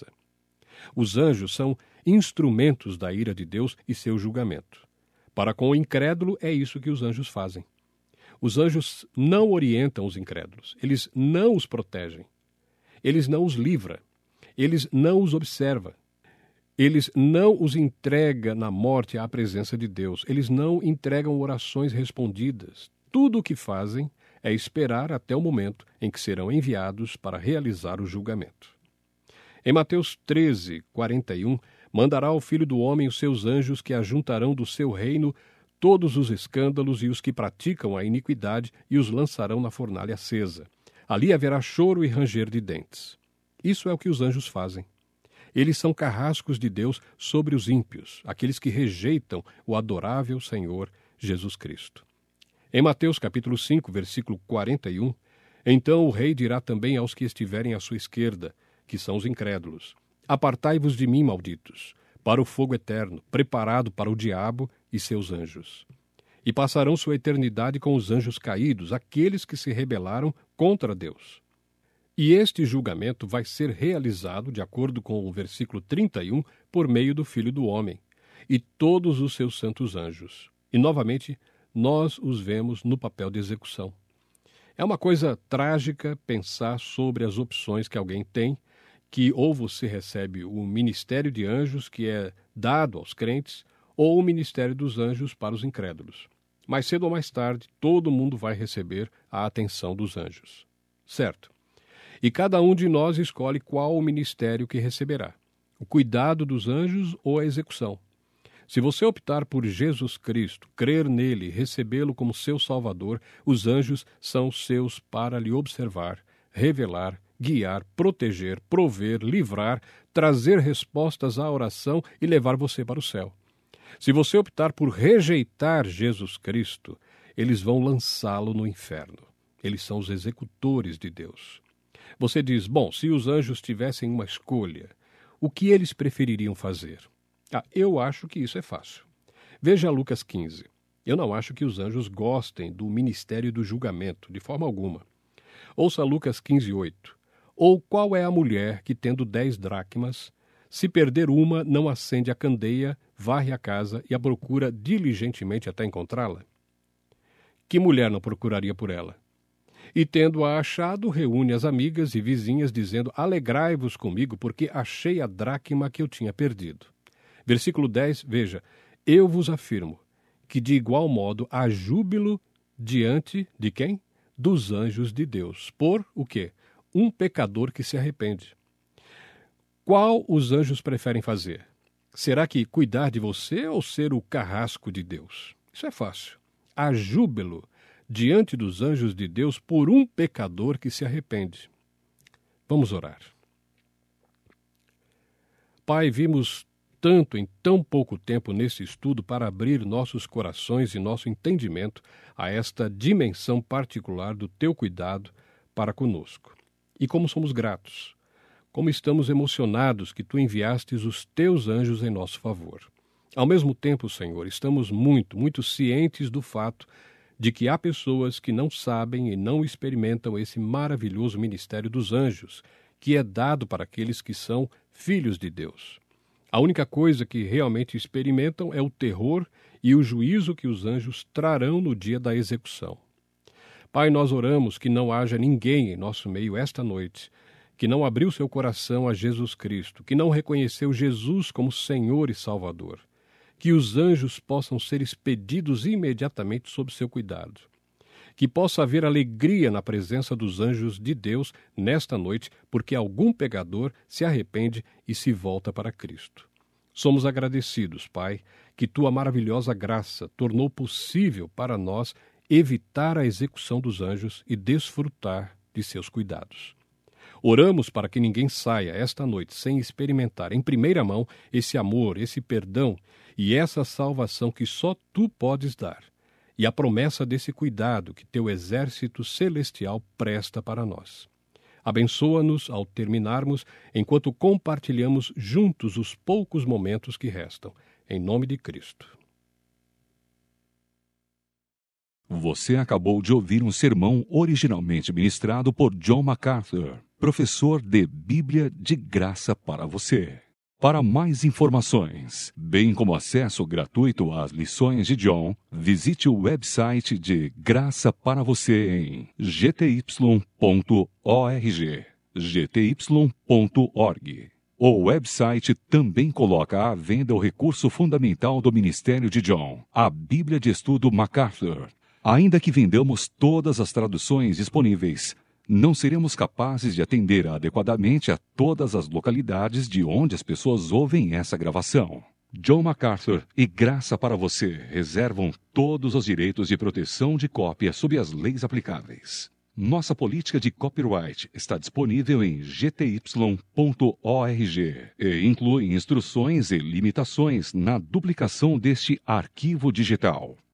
Speaker 2: Os anjos são instrumentos da ira de Deus e seu julgamento. Para com o incrédulo, é isso que os anjos fazem. Os anjos não orientam os incrédulos, eles não os protegem, eles não os livram, eles não os observam, eles não os entregam na morte à presença de Deus, eles não entregam orações respondidas. Tudo o que fazem é esperar até o momento em que serão enviados para realizar o julgamento. Em Mateus treze, quarenta e um, mandará ao Filho do Homem os seus anjos que ajuntarão do seu reino todos os escândalos e os que praticam a iniquidade e os lançarão na fornalha acesa. Ali haverá choro e ranger de dentes. Isso é o que os anjos fazem. Eles são carrascos de Deus sobre os ímpios, aqueles que rejeitam o adorável Senhor Jesus Cristo. Em Mateus capítulo cinco, versículo quarenta e um, então o rei dirá também aos que estiverem à sua esquerda, que são os incrédulos: Apartai-vos de mim, malditos, para o fogo eterno, preparado para o diabo e seus anjos. E passarão sua eternidade com os anjos caídos, aqueles que se rebelaram contra Deus. E este julgamento vai ser realizado, de acordo com o versículo trinta e um, por meio do Filho do Homem e todos os seus santos anjos. E, novamente, nós os vemos no papel de execução. É uma coisa trágica pensar sobre as opções que alguém tem, que ou você recebe o ministério de anjos, que é dado aos crentes, ou o ministério dos anjos para os incrédulos. Mais cedo ou mais tarde, todo mundo vai receber a atenção dos anjos. Certo? E cada um de nós escolhe qual o ministério que receberá: o cuidado dos anjos ou a execução. Se você optar por Jesus Cristo, crer nele, recebê-lo como seu Salvador, os anjos são seus para lhe observar, revelar, guiar, proteger, prover, livrar, trazer respostas à oração e levar você para o céu. Se você optar por rejeitar Jesus Cristo, eles vão lançá-lo no inferno. Eles são os executores de Deus. Você diz, bom, se os anjos tivessem uma escolha, o que eles prefeririam fazer? Ah, eu acho que isso é fácil. Veja Lucas quinze. Eu não acho que os anjos gostem do ministério do julgamento, de forma alguma. Ouça Lucas quinze, oito. Ou qual é a mulher que, tendo dez dracmas, se perder uma, não acende a candeia, varre a casa e a procura diligentemente até encontrá-la? Que mulher não procuraria por ela? E, tendo-a achado, reúne as amigas e vizinhas, dizendo, alegrai-vos comigo, porque achei a dracma que eu tinha perdido. Versículo dez, veja, eu vos afirmo que de igual modo há júbilo diante de quem? Dos anjos de Deus. Por o quê? Um pecador que se arrepende. Qual os anjos preferem fazer? Será que cuidar de você ou ser o carrasco de Deus? Isso é fácil. Há júbilo diante dos anjos de Deus por um pecador que se arrepende. Vamos orar. Pai, vimos tanto em tão pouco tempo nesse estudo para abrir nossos corações e nosso entendimento a esta dimensão particular do teu cuidado para conosco. E como somos gratos, como estamos emocionados que tu enviastes os teus anjos em nosso favor. Ao mesmo tempo, Senhor, estamos muito, muito cientes do fato de que há pessoas que não sabem e não experimentam esse maravilhoso ministério dos anjos, que é dado para aqueles que são filhos de Deus. A única coisa que realmente experimentam é o terror e o juízo que os anjos trarão no dia da execução. Pai, nós oramos que não haja ninguém em nosso meio esta noite que não abriu seu coração a Jesus Cristo, que não reconheceu Jesus como Senhor e Salvador, que os anjos possam ser expedidos imediatamente sob seu cuidado, que possa haver alegria na presença dos anjos de Deus nesta noite, porque algum pecador se arrepende e se volta para Cristo. Somos agradecidos, Pai, que tua maravilhosa graça tornou possível para nós evitar a execução dos anjos e desfrutar de seus cuidados. Oramos para que ninguém saia esta noite sem experimentar em primeira mão esse amor, esse perdão e essa salvação que só tu podes dar, e a promessa desse cuidado que teu exército celestial presta para nós. Abençoa-nos ao terminarmos, enquanto compartilhamos juntos os poucos momentos que restam. Em nome de Cristo.
Speaker 1: Você acabou de ouvir um sermão originalmente ministrado por John MacArthur, professor de Bíblia de graça para você. Para mais informações, bem como acesso gratuito às lições de John, visite o website de Graça para Você em g t y ponto org, g t y ponto org. O website também coloca à venda o recurso fundamental do ministério de John, a Bíblia de Estudo MacArthur. Ainda que vendamos todas as traduções disponíveis, não seremos capazes de atender adequadamente a todas as localidades de onde as pessoas ouvem essa gravação. John MacArthur e Graça para Você reservam todos os direitos de proteção de cópia sob as leis aplicáveis. Nossa política de copyright está disponível em g t y ponto org e inclui instruções e limitações na duplicação deste arquivo digital.